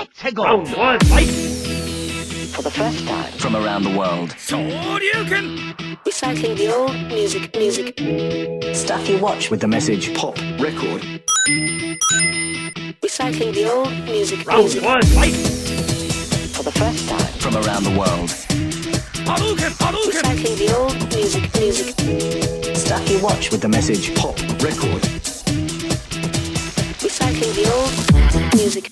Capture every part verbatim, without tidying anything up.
Let's go. Round one, fight. For the first time. From around the world. Shoryuken. Recycling the old music, music. Stuff you watch With the message pop record. Recycling the old music, Round music. one, fight. For the first time. From around the world. Hadouken, Hadouken. Recycling the old music, music. Stuff you watch With the message pop record. Recycling the old music.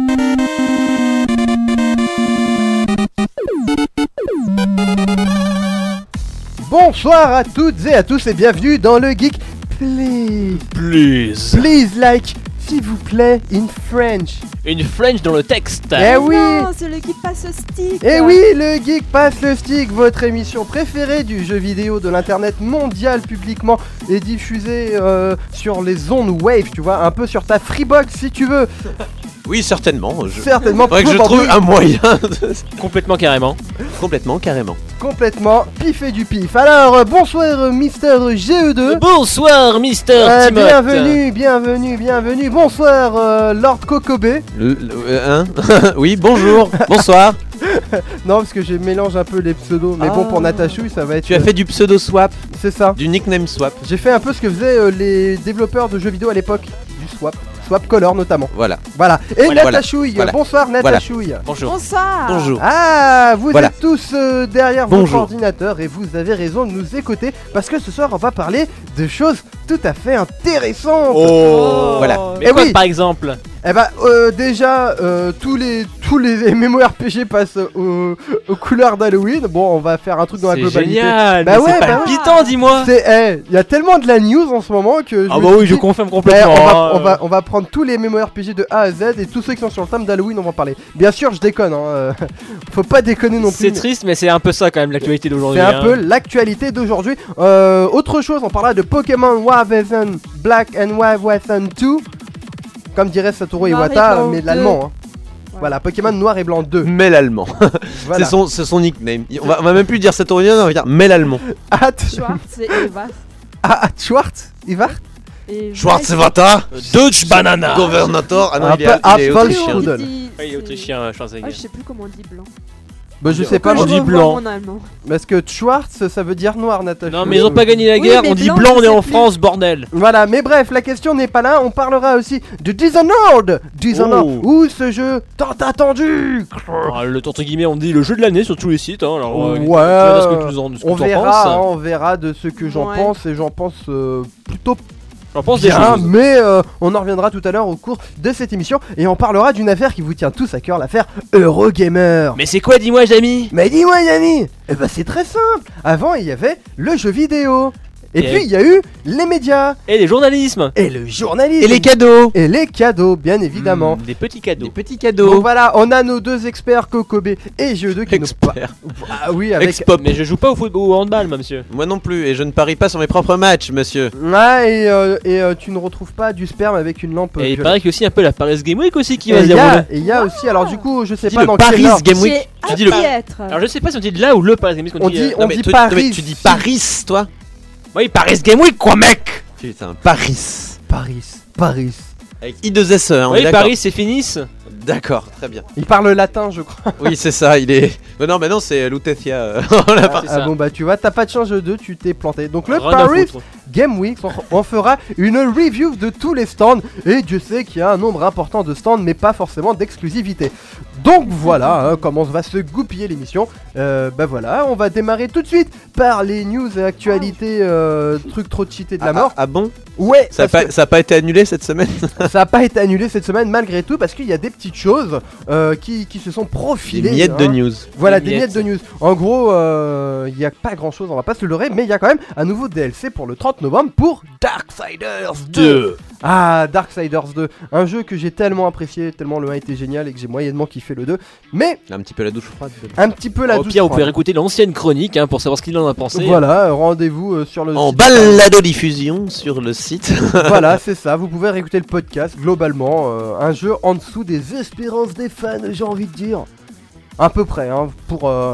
Bonsoir à toutes et à tous et bienvenue dans le Geek Please. Please. Please like, s'il vous plaît, in French. Une French dans le texte. Eh oui. Non, c'est le Geek Pass Stick. Eh oui, le Geek Pass le Stick, votre émission préférée du jeu vidéo de l'internet mondial publiquement et diffusée euh, sur les ondes Wave, tu vois, un peu sur ta Freebox si tu veux. Oui, certainement. Je... Certainement. Faudrait que je trouve un moyen. De... Complètement carrément. Complètement, carrément. Complètement pif et du pif. Alors, euh, bonsoir euh, Mister G E deux. Bonsoir Mister Euh, Timoth. bienvenue, bienvenue, bienvenue. Bonsoir euh, Lord Kokobé. Le, le- euh, hein Oui, bonjour. Bonsoir. Non, parce que je mélange un peu les pseudos, mais bon, Ah. pour Natachouille, ça va être. Tu as fait du pseudo swap, C'est ça. du nickname swap. J'ai fait un peu ce que faisaient euh, les développeurs de jeux vidéo à l'époque, du swap. Swap color notamment. Voilà. Voilà. Et Voilà. Natachouille. Voilà. Bonsoir Natachouille. Bonjour. Bonsoir. Bonjour. Ah, vous Voilà. êtes tous euh, derrière Bonjour. votre ordinateur et vous avez raison de nous écouter parce que ce soir on va parler de choses tout à fait intéressantes. Oh. Voilà. Mais Eh quoi oui. par exemple? Eh bah euh, déjà euh, tous les tous les MMORPG passent aux, aux couleurs d'Halloween. Bon, on va faire un truc dans la C'est globalité. génial. Bah mais ouais, c'est bah palpitant, dis-moi. C'est eh, il y a tellement de la news en ce moment que je Ah me bah suis oui, je dit, confirme eh, complètement. on, va, hein. on, va, on va prendre tous les MMORPG de A à Z et tous ceux qui sont sur le thème d'Halloween, on va en parler. Bien sûr, je déconne, hein, euh, faut pas déconner non plus. C'est triste, mais c'est un peu ça quand même l'actualité d'aujourd'hui. C'est un hein. peu l'actualité d'aujourd'hui. Euh, autre chose, on parlera de Pokémon Wavezen Black and Wavezen deux. Comme dirait Satoru Noir et Iwata, blanc mais de deux. l'allemand. hein. Ouais. Voilà, Pokémon Noir et Blanc deux. Mais l'allemand. Voilà. C'est son, c'est son nickname. On va, on va même plus dire Saturnian, on va dire mais l'allemand. At Schwartz et Eva. Ah, At Schwartz Ivar Et Schwarzwata, Deutsch Banana. Governator. Ah non, Un il est, peu il est Apple autrichien. Strudel. Ouais, il est autrichien, euh, Schwarzenegger. Ah, je sais plus comment on dit blanc. Bah, je sais pas, Quand moi je je dis revois blanc. mon allemand. Parce que Schwartz ça veut dire noir, Natacha. Non, mais ils ont pas gagné la Oui, guerre, mais on dit blanc, blanc, je on est sais en plus. France, bordel. Voilà, mais bref, la question n'est pas là. On parlera aussi de Dishonored. Dishonored, Oh. ou ce jeu tant attendu. Ah, le entre guillemets, on dit le jeu de l'année sur tous les sites. Hein, alors, euh, Ouais, tu verras ce que tu en, ce que On tu en verra, penses. hein, on verra de ce que j'en Ouais. pense et j'en pense euh, plutôt J'en pense des bien, choses. mais euh, on en reviendra tout à l'heure au cours de cette émission et on parlera d'une affaire qui vous tient tous à cœur, l'affaire Eurogamer. Mais c'est quoi, dis-moi, Jamy? Mais dis-moi Yanni, eh ben c'est très simple. Avant il y avait le jeu vidéo et Et- puis il y a eu les médias Et les journalismes. et le journalisme Et les cadeaux. et les cadeaux bien évidemment. Mmh, des petits cadeaux. Des petits Donc cadeaux. voilà, on a nos deux experts Kokobé et Jeu deux qui nous Expert. Ah oui, avec Ex-pop. Mais je joue pas au football ou au handball, moi, monsieur. Moi non plus, et je ne parie pas sur mes propres matchs, monsieur. Ouais, et, euh, et euh, tu ne retrouves pas du sperme avec une lampe. Et il violette. paraît qu'il y a aussi un peu la Paris Game Week aussi qui Et va se il y dérouler. a, et il y a aussi, alors du coup, je sais Tu pas dis dans le quel Paris ordre. Game Week. J'ai Tu dis le- hâte d'y être. Alors je sais pas si on dit là ou le Paris Game Week. On dit- euh, on Non, mais dit toi- Paris. non, mais tu dis Paris, toi. Oui, Paris Game Week, quoi, mec. Putain, Paris. Paris, Paris. Avec I deux S E, hein, on est Oui, d'accord. Paris, c'est Finis. D'accord, très bien. Il parle latin, je crois. Oui, c'est ça, il est. Mais non, mais non, c'est Lutetia. euh, on l'a pas- c'est Ah ça. bon bah tu vois, t'as pas de chance Jeu deux, tu t'es planté. Donc le Rien à Paris foutre. Game Week, on, on fera une review de tous les stands. Et Dieu sait qu'il y a un nombre important de stands, mais pas forcément d'exclusivité. Donc voilà hein, comment va se goupiller l'émission. Euh, bah voilà, on va démarrer tout de suite par les news et actualités, euh, trucs trop cheatés de la Ah, mort. ah, ah bon Ouais, Ça a parce pas, ça a pas été annulé cette semaine? que ça a pas été annulé cette semaine malgré tout, parce qu'il y a des petites choses euh, qui, qui se sont Des profilées. miettes de hein. news. Voilà, Des des miettes miettes. de news. En gros, euh, il n'y a pas grand chose, on va pas se leurrer, mais il y a quand même un nouveau D L C pour le trente novembre pour Darksiders deux. Ah, Darksiders deux, un jeu que j'ai tellement apprécié, tellement le un était génial et que j'ai moyennement kiffé le deux, mais Un petit peu la douche froide. un petit peu la Au douce pire, vous froide. pouvez écouter l'ancienne chronique hein, pour savoir ce qu'il en a pensé. Voilà, euh, rendez-vous euh, sur le En site. balado-diffusion sur le site. Voilà, c'est ça, vous pouvez réécouter le podcast, globalement, euh, un jeu en dessous des espérances des fans, j'ai envie de dire. À peu près, hein, pour, euh,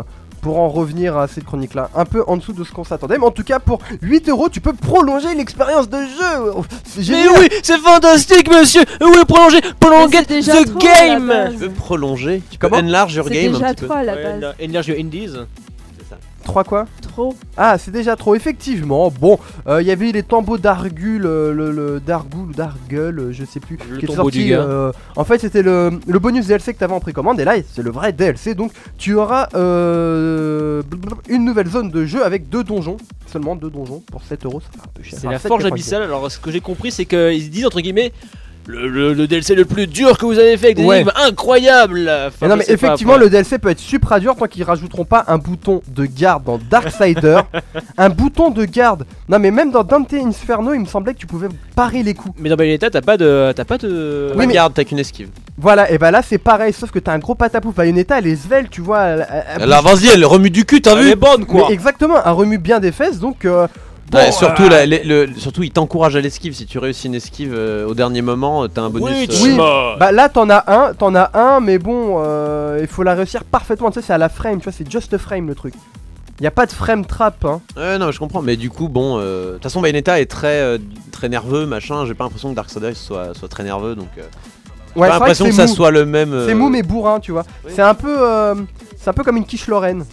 pour en revenir à cette chronique-là. Un peu en dessous de ce qu'on s'attendait, mais en tout cas, pour huit euros, tu peux prolonger l'expérience de jeu. Oh, c'est Mais génial. oui, c'est fantastique, monsieur. Oui, prolongez, prolongez c'est déjà the trop à la game. base. Tu veux prolonger, tu peux Comment enlarge your C'est game un déjà petit peu. trop à la Ouais, base. en- Enlarge your indies. Trois quoi? Trop. Ah, c'est déjà trop, effectivement. Bon, il y avait les tombeaux d'Argul, euh, le, le d'Argul ou d'Argul, euh, je sais plus, Le qui est tombeau sorti. du gars. euh, en fait, c'était le, le bonus D L C que t'avais en précommande, et là, c'est le vrai D L C. Donc, tu auras euh, une nouvelle zone de jeu avec deux donjons, seulement deux donjons pour sept euros, ça fait un peu cher. C'est Enfin, la sept forge quatre-vingt-dix. abyssale. Alors, ce que j'ai compris, c'est qu'ils disent entre guillemets. Le, le, le D L C le plus dur que vous avez fait avec des Ouais. énigmes incroyables. Enfin, Mais non je mais sais pas, effectivement après. le D L C peut être supra dur tant qu'ils rajouteront pas un bouton de garde dans Darksider. Un bouton de garde. Non mais même dans Dante Inferno il me semblait que tu pouvais parer les coups. Mais dans Bayonetta, t'as pas de, t'as pas de. Oui, mais- Regarde, t'as qu'une esquive. Voilà et bah là c'est pareil sauf que t'as un gros patapouf. Bayonetta elle est svelte tu vois. Elle, elle- elle Alors vas-y, elle remue du cul, t'as Elle vu? est bonne quoi. Mais exactement un remue bien des fesses donc euh, bon, Ouais, surtout, euh, la- les- le, surtout, il t'encourage à l'esquive. Si tu réussis une esquive euh, au dernier moment, euh, t'as un bonus. Oui, euh, Oui. Chima. Bah là t'en as un, t'en as un mais bon euh, il faut la réussir parfaitement tu sais c'est à la frame tu vois c'est just a frame le truc. Y a pas de frame trap hein. Ouais, non, je comprends. Mais du coup, bon, euh, de toute façon, Bayonetta est très, euh, très nerveux, machin. J'ai pas l'impression que Darksiders soit, soit très nerveux, donc. Euh, j'ai Ouais, pas c'est vrai l'impression que, c'est ça mou. soit le même. euh, C'est mou mais bourrin tu vois. Oui. C'est un peu euh, c'est un peu comme une quiche Lorraine.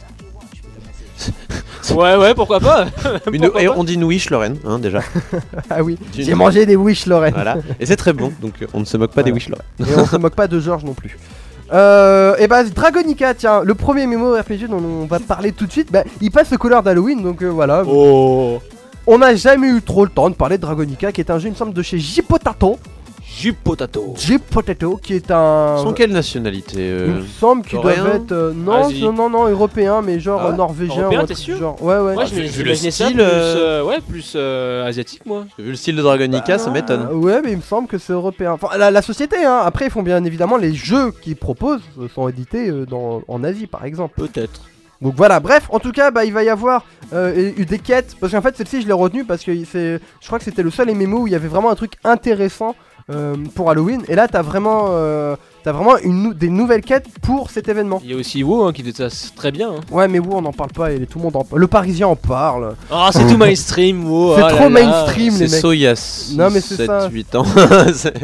Ouais, ouais, pourquoi pas. Une- Pourquoi et pas. on dit une wish, Lorraine, hein, déjà. Ah oui. Une- J'ai mangé des wish Lorraine. Voilà. Et c'est très bon, donc euh, on ne se moque pas des Voilà. wish, Lorraine. Et on se moque pas de Georges non plus. Euh, et bah Dragonica, tiens, le premier MMORPG dont on va parler tout de suite, bah, il passe aux couleurs d'Halloween, donc euh, voilà. Oh. On n'a jamais eu trop le temps de parler de Dragonica, qui est un jeu, il me semble, de chez J-Potato. J-Potato. J-Potato, qui est un... Sans quelle nationalité Il euh... me semble qu'il doit coréen être... euh, non, Asie. non, non, non, européen, mais genre Ah ouais euh, norvégien. Européen, ou un t'es truc sûr du genre. Ouais, ouais. Ouais, Ah, je vu- me- vu je le m'imaginais ça style, plus, euh, euh, ouais, plus euh, asiatique moi. Vu le style de Dragonica, ça m'étonne. Ah, ouais, mais il me semble que c'est européen. Enfin, la, la société, hein. Après, ils font bien évidemment les jeux qu'ils proposent euh, sont édités euh, dans, en Asie, par exemple. Peut-être. Donc voilà, bref, en tout cas, bah, il va y avoir euh, eu des quêtes. Parce qu'en fait, celle-ci, je l'ai retenue parce que c'est, je crois que c'était le seul M M O où il y avait vraiment un truc intéressant euh, pour Halloween. Et là, t'as vraiment, euh, t'as vraiment une nou- des nouvelles quêtes pour cet événement. Il y a aussi Wu hein, qui fait ça très bien. Hein. Ouais, mais où on n'en parle pas et tout le monde en parle. Le Parisien en parle. Ah, c'est tout mainstream, Wu. C'est oh là trop là. mainstream, les C'est mecs. so il y a Non, mais c'est ça. sept huit ans. C'est-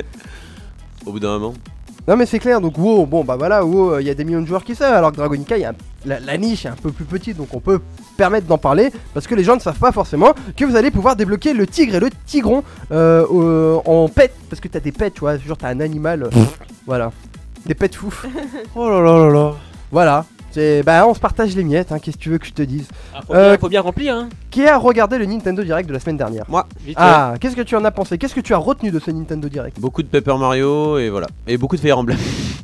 Au bout d'un moment. Non mais c'est clair, donc WoW, bon bah voilà, WoW, il y a des millions de joueurs qui savent, alors que Dragonica, il y a un- la, la niche est un peu plus petite, donc on peut permettre d'en parler, parce que les gens ne savent pas forcément que vous allez pouvoir débloquer le tigre et le tigron euh, euh, en pet, parce que t'as des pets, tu vois, genre t'as un animal, euh, voilà, des pets fous, Oh là là là là. voilà, c'est, bah on se partage les miettes, hein, qu'est-ce que tu veux que je te dise. Ah, faut, Euh, bien, faut bien remplir, hein. Qui a regardé le Nintendo Direct de la semaine dernière? Vite, Ah, qu'est-ce que tu en as pensé? Qu'est-ce que tu as retenu de ce Nintendo Direct? Beaucoup de Paper Mario et voilà. Et beaucoup de Fire Emblem.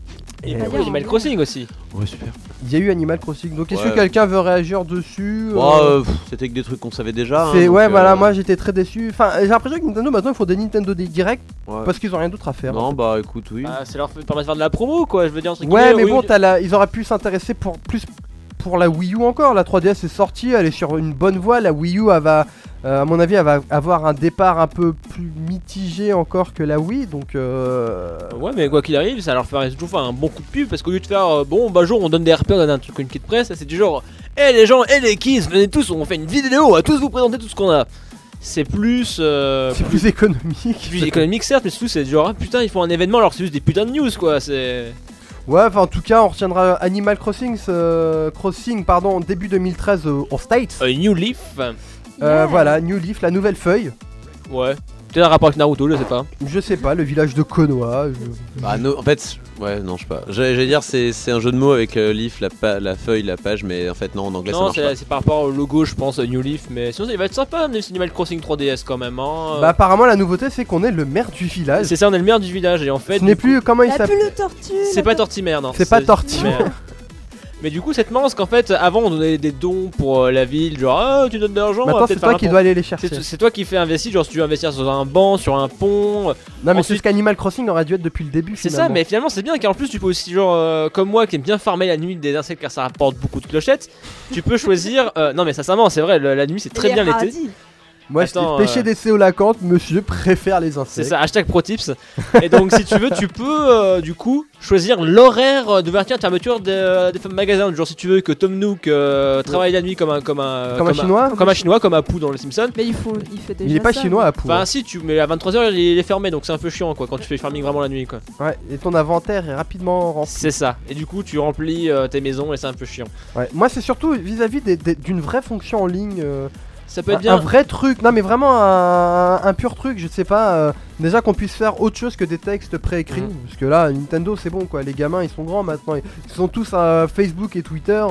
Et Et beaucoup ouais. Animal Crossing aussi. Ouais, super. Il y a eu Animal Crossing, donc est-ce Ouais. que quelqu'un veut réagir dessus? Bon, euh, euh, pff, c'était que des trucs qu'on savait déjà. hein, C'est donc, ouais euh, voilà, moi j'étais très déçu. Enfin, j'ai l'impression que Nintendo maintenant ils font des Nintendo Direct ouais. parce qu'ils ont rien d'autre à faire. Non, bah écoute, oui. Ah, ça leur fait- permet de faire de la promo, quoi. Je veux dire, entre Ouais, guillemets, mais oui, bon, oui. t'as la... ils auraient pu s'intéresser pour plus pour la Wii U encore. La trois D S est sortie, elle est sur une bonne voie. La Wii U, elle va, euh, à mon avis, elle va avoir un départ un peu plus mitigé encore que la Wii. Donc, euh... Ouais, mais quoi qu'il arrive, ça leur fait toujours faire un bon coup de pub parce qu'au lieu de faire euh, bon, bah, jour on donne des R P, on donne un truc, une kit presse, là, c'est du genre, hé les gens, hé les kids, venez tous, on fait une vidéo, on va tous vous présenter tout ce qu'on a. C'est plus. Euh, c'est plus économique. plus économique, certes, mais surtout c'est du genre, ah, putain, ils font un événement alors c'est juste des putains de news, quoi. C'est. Ouais, enfin en tout cas, on retiendra Animal Crossing, euh, Crossing, pardon, début deux mille treize euh, aux States. A New Leaf. Euh, Yeah. Voilà, New Leaf, la nouvelle feuille. Ouais. Peut-être un rapport avec Naruto, je sais pas. Je sais pas, le village de Konoha. je- Bah, no, en fait, ouais, non, je sais pas. J'allais j'allais dire, c'est c'est un jeu de mots avec euh, leaf, la, pa- la feuille, la page, mais en fait, non, en anglais ça Non, marche pas. c'est c'est par rapport au logo, je pense, New Leaf, mais sinon il va être sympa, mais c'est Animal Crossing trois D S quand même. Hein. Bah apparemment la nouveauté c'est qu'on est le maire du village. c'est ça, on est le maire du village et en fait. Ce n'est du coup, plus comment il La s'appelle. plus le tortue. C'est la pas tor- Tortimère, non. C'est pas Tortimère. Mais du coup, c'est marrant parce qu'en fait, avant on donnait des dons pour euh, la ville, genre ah, tu donnes de l'argent, on va Maintenant peut-être c'est faire toi un qui pont. dois aller les chercher. C'est c'est toi qui fais investir, genre si tu veux investir sur un banc, sur un pont. Non mais c'est ensuite- ce qu'Animal Crossing aurait dû être depuis le début. C'est ça, finalement. mais finalement c'est bien car en plus tu peux aussi, genre euh, comme moi qui aime bien farmer la nuit des insectes car ça rapporte beaucoup de clochettes, tu peux choisir. euh, non mais sincèrement, c'est vrai, le- la nuit c'est très les bien l'été. radis. Moi, Attends, je t'ai pêché euh, des céolacantes, monsieur préfère les insectes. C'est ça, hashtag ProTips. Et donc, si tu veux, tu peux euh, du coup choisir l'horaire d'ouverture et de fermeture des, des magasins. Genre, si tu veux que Tom Nook euh, travaille la nuit comme un, comme un, Comme un chinois comme un chinois, comme Apu dans les Simpsons. Mais il, faut, il fait déjà Il est pas ça, chinois mais- à pouvoir. Enfin, si, tu, mais à vingt-trois heures, il est fermé donc c'est un peu chiant quoi quand tu fais le farming vraiment la nuit quoi. Ouais, et ton inventaire est rapidement rempli. C'est ça. Et du coup, tu remplis euh, tes maisons et c'est un peu chiant. Ouais. Moi, c'est surtout vis-à-vis des- des- d'une vraie fonction en ligne. euh, Ça peut être un, bien. un vrai truc, non mais vraiment un, un pur truc, je sais pas, euh, déjà qu'on puisse faire autre chose que des textes préécrits, Mhm. parce que là Nintendo c'est bon quoi, les gamins ils sont grands maintenant, ils sont tous à Facebook et Twitter,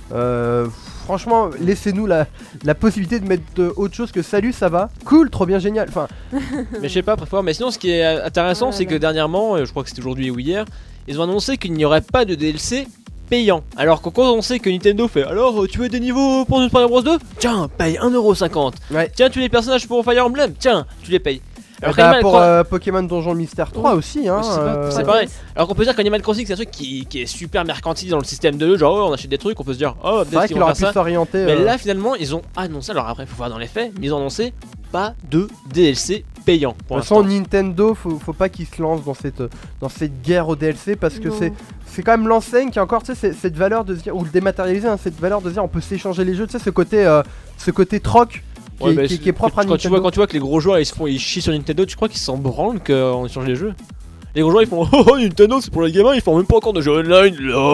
euh, franchement laissez-nous la, la possibilité de mettre euh, autre chose que salut ça va, cool, trop bien génial, enfin Mais je sais pas, après fort. Mais sinon, ce qui est intéressant, Ouais, c'est que ouais. dernièrement, euh, je crois que c'était aujourd'hui ou hier, ils ont annoncé qu'il n'y aurait pas de D L C payant. Alors que quand on sait que Nintendo fait alors euh, tu veux des niveaux pour Super Mario Bros deux, tiens, paye un euro cinquante. ouais. Tiens, tu veux les personnages pour Fire Emblem, tiens, tu les payes. Alors Bah, qu'Animal pour Cro- euh, Pokémon Donjon Mystère trois aussi hein, c'est pas- euh, c'est pareil. Alors qu'on peut dire qu'Animal Crossing c'est un truc qui, qui est super mercantile dans le système de jeu, genre ouais, on achète des trucs, on peut se dire oh c'est peut-être vrai qu'ils qu'il vont aurait faire pu ça. s'orienter. Mais euh, là finalement ils ont annoncé, alors après faut voir dans les faits, mais ils ont annoncé pas de D L C payant pour de toute façon, l'instant. Nintendo, faut, faut pas qu'il se lance dans cette, dans cette guerre au D L C parce que Non. c'est c'est quand même l'enseigne qui a encore tu sais, c'est- cette valeur de se dire, ou le dématérialiser, hein, cette valeur de se dire on peut s'échanger les jeux, tu sais, ce côté, euh, ce côté troc qui, Ouais, est, bah, qui est- qui est propre à quand tu vois Nintendo. quand tu vois que les gros joueurs ils se font ils chient sur Nintendo, tu crois qu'ils s'en branlent qu'on échange les jeux? Les gros joueurs ils font oh, oh Nintendo c'est pour les gamins, ils font même pas encore de jeux online.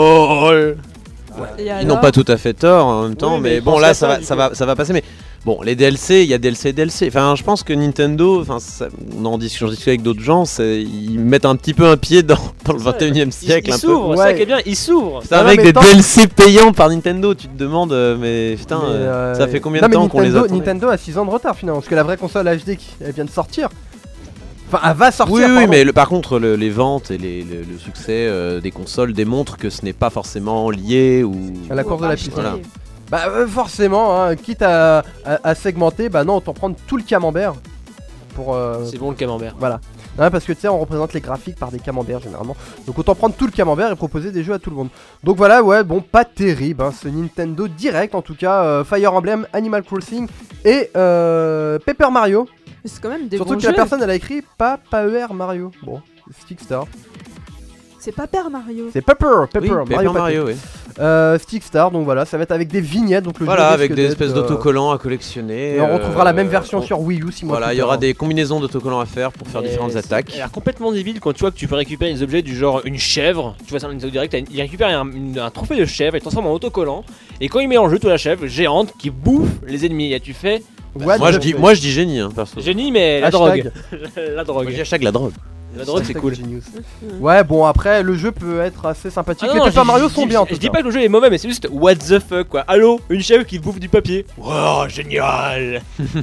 Lol. Et Ils alors n'ont pas tout à fait tort en même temps, Oui, mais mais ils bon pensent là à ça ça, va, du ça coup. va, ça va passer. Mais bon, les D L C, il y a D L C, D L C. Enfin, je pense que Nintendo, enfin, ça- on en discute, j'en discute avec d'autres gens, c'est- ils mettent un petit peu un pied dans, dans le C'est ça, vingt et unième Ils siècle ils un peu. s'ouvrent, c'est ça Ouais. qui est bien, ils s'ouvrent. Putain, Non, non, avec mais des tant- D L C payants par Nintendo, tu te demandes, euh, mais putain, Mais, euh, euh, ça fait combien non, de mais temps qu'on les Nintendo, attend Nintendo a six ans de retard finalement, parce que la vraie console H D qui elle vient de sortir. Enfin, elle va sortir. Oui, oui, pardon. mais le- par contre, le- les ventes et les- le, le succès euh, des consoles démontrent que ce n'est pas forcément lié ou. À la Ou course de pas la acheter. puissance. Voilà. Bah euh, forcément, hein, quitte à, à, à segmenter, bah non, autant prendre tout le camembert pour. euh, C'est bon le camembert. Voilà. Hein, parce que tu sais, on représente les graphiques par des camemberts généralement. Donc autant prendre tout le camembert et proposer des jeux à tout le monde. Donc voilà, ouais, bon, pas terrible, hein, ce Nintendo Direct en tout cas. euh, Fire Emblem, Animal Crossing et euh, Paper Mario. Mais c'est quand même des Surtout bons que la jeux. personne elle a écrit pas Paper Mario. Bon, Stickstar. C'est pas Père Mario. C'est Paper, Paper, Oui, Paper Mario, Mario, oui. Euh, Stickstar, donc voilà, ça va être avec des vignettes. Donc le Voilà, jeu avec risque des d'être, espèces euh, d'autocollants à collectionner. Et on retrouvera la même euh, version on- sur Wii U six mois Voilà, plus il y aura tard. des combinaisons d'autocollants à faire pour faire Et différentes c'est- attaques. Ça a l'air complètement débile quand tu vois que tu peux récupérer des objets du genre une chèvre. Tu vois ça dans Nintendo Direct, il récupère un, une- un trophée de chèvre, il transforme en autocollant. Et quand il met en jeu, tu as la chèvre géante qui bouffe les ennemis. Et tu fais What Moi the je, dis, fuck. moi je dis génie, hein, perso. génie, mais la Hashtag. drogue. la Moi drogue. je dis hashtag la drogue. La drogue, c'est Hashtag cool. Genius. Mhm. Ouais, bon, après, le jeu peut être assez sympathique. Ah les non, Paper je- Mario je sont dis- bien. en Je tout dis cas. pas que le jeu est mauvais, mais c'est juste what the fuck quoi. Allô, une chèvre qui bouffe du papier. Wow, génial.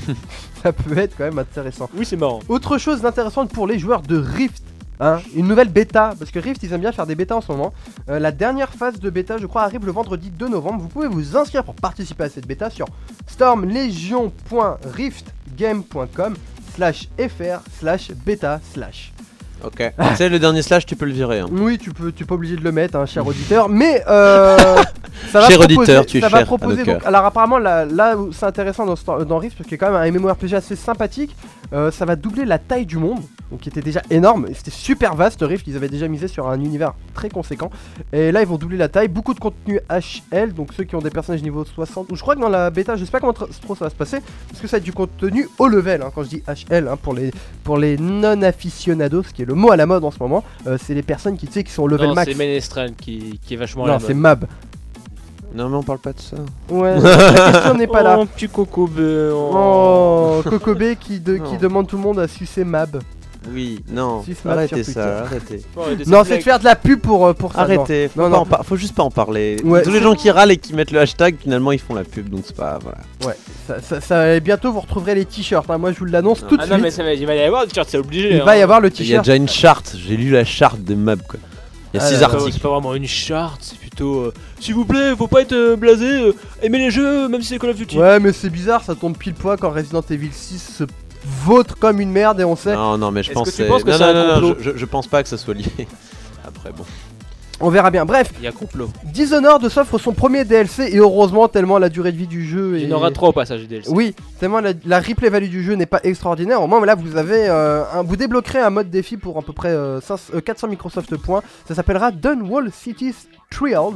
Ça peut être quand même intéressant. Oui, c'est marrant. Autre chose d'intéressante pour les joueurs de Rift. Hein, une nouvelle bêta, parce que Rift ils aiment bien faire des bêtas en ce moment. Euh, la dernière phase de bêta, je crois, arrive le vendredi deux novembre. Vous pouvez vous inscrire pour participer à cette bêta sur stormlegion point riftgame point com slash fr slash bêta slash. Ok. Tu sais, le dernier slash, tu peux le virer. Hein. Oui, tu peux, tu es pas obligé de le mettre, hein, cher auditeur, mais euh, ça va Cher proposer, auditeur, tu es ça va cher à proposer. nos Donc, cœurs. alors apparemment, là, là où c'est intéressant dans, Star- dans Rift, parce qu'il y a quand même un MMORPG assez sympathique, euh, ça va doubler la taille du monde, donc qui était déjà énorme. Et c'était super vaste Rift, ils avaient déjà misé sur un univers très conséquent. Et là, ils vont doubler la taille, beaucoup de contenu H L, donc ceux qui ont des personnages niveau soixante. Ou je crois que dans la bêta, je sais pas comment tr- trop ça va se passer, parce que ça va être du contenu haut level. Hein, quand je dis H L, hein, pour les pour les non aficionados, qui est le mot à la mode en ce moment. Euh, c'est les personnes qui, tu sais, qui sont au level Non, max. c'est Ménestrel qui, qui est vachement à Non, la c'est mode. Mab. Non, mais on parle pas de ça. Ouais, la question n'est pas là. Oh, petit coco bleu. Oh, Kokobé qui, de- qui Non. demande tout le monde à sucer Mab. Oui, non. Six maps Arrêtez sur ça, arrêtez. Non, c'est de faire de la pub pour, euh, pour ça. Arrêtez. Faut, Non, pas non. en par- faut juste pas en parler. Ouais. Tous les gens qui râlent et qui mettent le hashtag, finalement, ils font la pub, donc c'est pas. Voilà. Non, ouais, ça, ça, ça- bientôt vous retrouverez les t-shirts. Hein. Moi, je vous l'annonce Non. tout de Ah suite. non, mais ça va, il va y avoir des t-shirts, c'est obligé. Il hein. va y avoir le Il y a t-shirt. déjà une charte. J'ai lu la charte de Mab, quoi. Il y a Ah, six là, C'est pas- articles. C'est pas vraiment une charte, c'est plutôt. euh, S'il vous plaît, faut pas être euh, blasé, euh, aimez les jeux, même si c'est Call of Duty. Ouais, mais c'est bizarre, ça tombe pile poil quand Resident Evil six se vautre comme une merde et on sait. Non, non, mais je Est-ce pense que tu c'est- penses que non, c'est non, un non, non, complot je, je- je pense pas que ça soit lié. Après, bon. On verra bien. Bref, Il y a complot. Dishonored s'offre son premier D L C et heureusement tellement la durée de vie du jeu Il est... y en aura trois au passage du D L C. Oui, tellement la, la replay value du jeu n'est pas extraordinaire. Au moins là vous avez euh, un, vous débloquerez un mode défi pour à peu près euh, cinq cents, euh, quatre cents Microsoft points. Ça s'appellera Dunwall Cities Trials.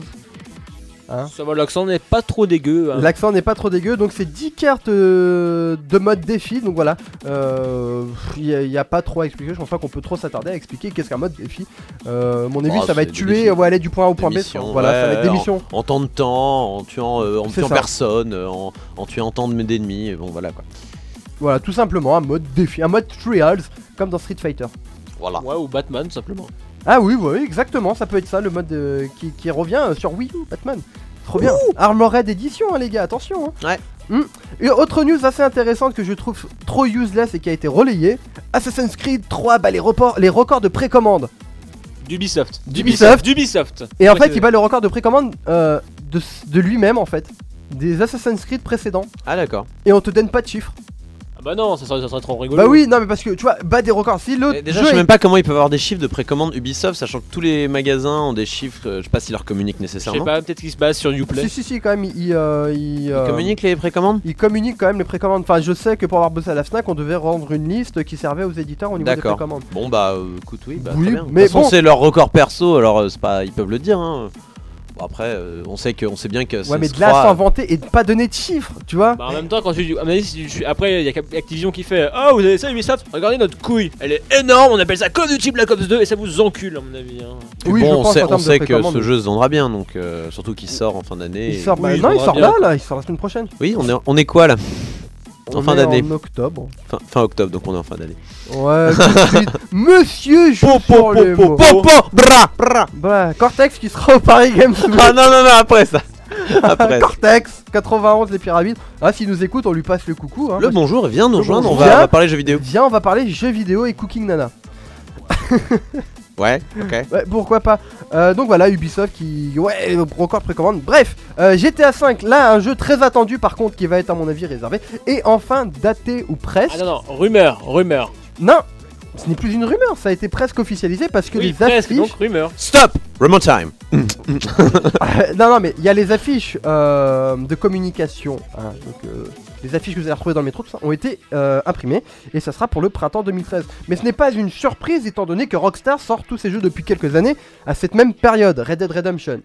Hein. Ça va, l'accent n'est pas trop dégueu. Hein. L'accent n'est pas trop dégueu, donc c'est dix cartes euh, de mode défi, donc voilà. Il euh, n'y a, a pas trop à expliquer, je pense pas qu'on peut trop s'attarder à expliquer qu'est-ce qu'un mode défi. Euh, mon avis, Oh, ça va c'est être des tuer, défis. on va aller du point A au point Des B. missions, Voilà, ça va être des ouais, missions. En temps de temps, en tuant, euh, en C'est tuant ça. personne, euh, en, en tuant tant de d'ennemis, et bon voilà quoi. Voilà, tout simplement un mode défi, un mode trials, comme dans Street Fighter. Voilà. Ouais, ou Batman, tout simplement. Ah oui, oui, exactement, ça peut être ça, le mode euh, qui, qui revient euh, sur Wii U, Batman. Trop bien. Armored Edition, hein, les gars, attention. Hein. Ouais. Hmm. Et autre news assez intéressante que je trouve trop useless et qui a été relayée, Assassin's Creed trois bat les, reports, les records de précommande. D'Ubisoft. D'Ubisoft. D'Ubisoft. Et en Ouais, fait, c'est- il bat le record de précommande euh, de, de lui-même, en fait. Des Assassin's Creed précédents. Ah d'accord. Et on te donne pas de chiffres. Ah bah non, ça serait, ça serait trop rigolo. Bah oui, non, mais parce que tu vois, bat des records. Si l'autre Et déjà, jeu je sais est- même pas comment ils peuvent avoir des chiffres de précommande Ubisoft, sachant que tous les magasins ont des chiffres. euh, je sais pas s'ils leur communiquent Je sais nécessairement. pas, peut-être qu'ils se basent sur Uplay. Si, si, si, quand même, il. euh, il, euh, Ils communiquent les précommandes. il communique quand même les précommandes. Enfin, je sais que pour avoir bossé à la Fnac, on devait rendre une liste qui servait aux éditeurs au niveau des D'accord. précommandes. Bon bah euh, écoute oui, bah, Oui, très bien. De mais toute façon bon. c'est leur record perso, alors euh, c'est pas, ils peuvent le dire. Hein. Bon, après, euh, on sait que, on sait bien que. Ouais, c'est- mais se de là à croit- s'inventer et de pas donner de chiffres, tu vois. Bah en même temps, quand tu. à mon avis, si tu- Après, il y a Activision qui fait oh, vous avez ça, Ubisoft. Regardez notre couille. Elle est énorme. On appelle ça Call of Duty Black Ops deux et ça vous encule, à mon avis. Hein. Puis Oui, bon, je on pense sait, en on termes de sait que précommande. ce jeu se vendra bien, donc euh, surtout qu'il sort en fin d'année. Il et- sort, bah, oui, non, il il sort faudra là, bien. là, il sort la semaine prochaine. Oui, on est, on est quoi là En On fin est d'année. En octobre. fin, fin octobre, donc on est en fin d'année. Ouais, tout de suite. Monsieur joue Po, po, sur po, les po, mots. po, po, bra, bra. Bah, Cortex qui sera au Paris Games Week. Ah non, non, non, après ça. Après. Cortex quatre-vingt-onze les pyramides. Ah, s'il nous écoute, on lui passe le coucou. Hein, Le bonjour, viens nous Le rejoindre, on bonjour. va, on Viens. va parler jeux vidéo. Viens, on va parler jeux vidéo et Cooking Nana. Ouais, ok. Ouais, pourquoi pas. Euh, donc voilà, Ubisoft qui. Ouais, record précommande. Bref, euh, G T A cinq, là, un jeu très attendu par contre qui va être à mon avis réservé. Et enfin, daté ou presque. Ah non, non, rumeur, rumeur. Non, ce n'est plus une rumeur, ça a été presque officialisé parce que Oui, les presque, affiches. donc rumeur. Stop Remote time. non, non, mais il y a les affiches euh, de communication. Hein, donc, euh, les affiches que vous allez retrouver dans le métro, tout ça, ont été euh, imprimées. Et ça sera pour le printemps deux mille treize. Mais ce n'est pas une surprise étant donné que Rockstar sort tous ces jeux depuis quelques années à cette même période. Red Dead Redemption,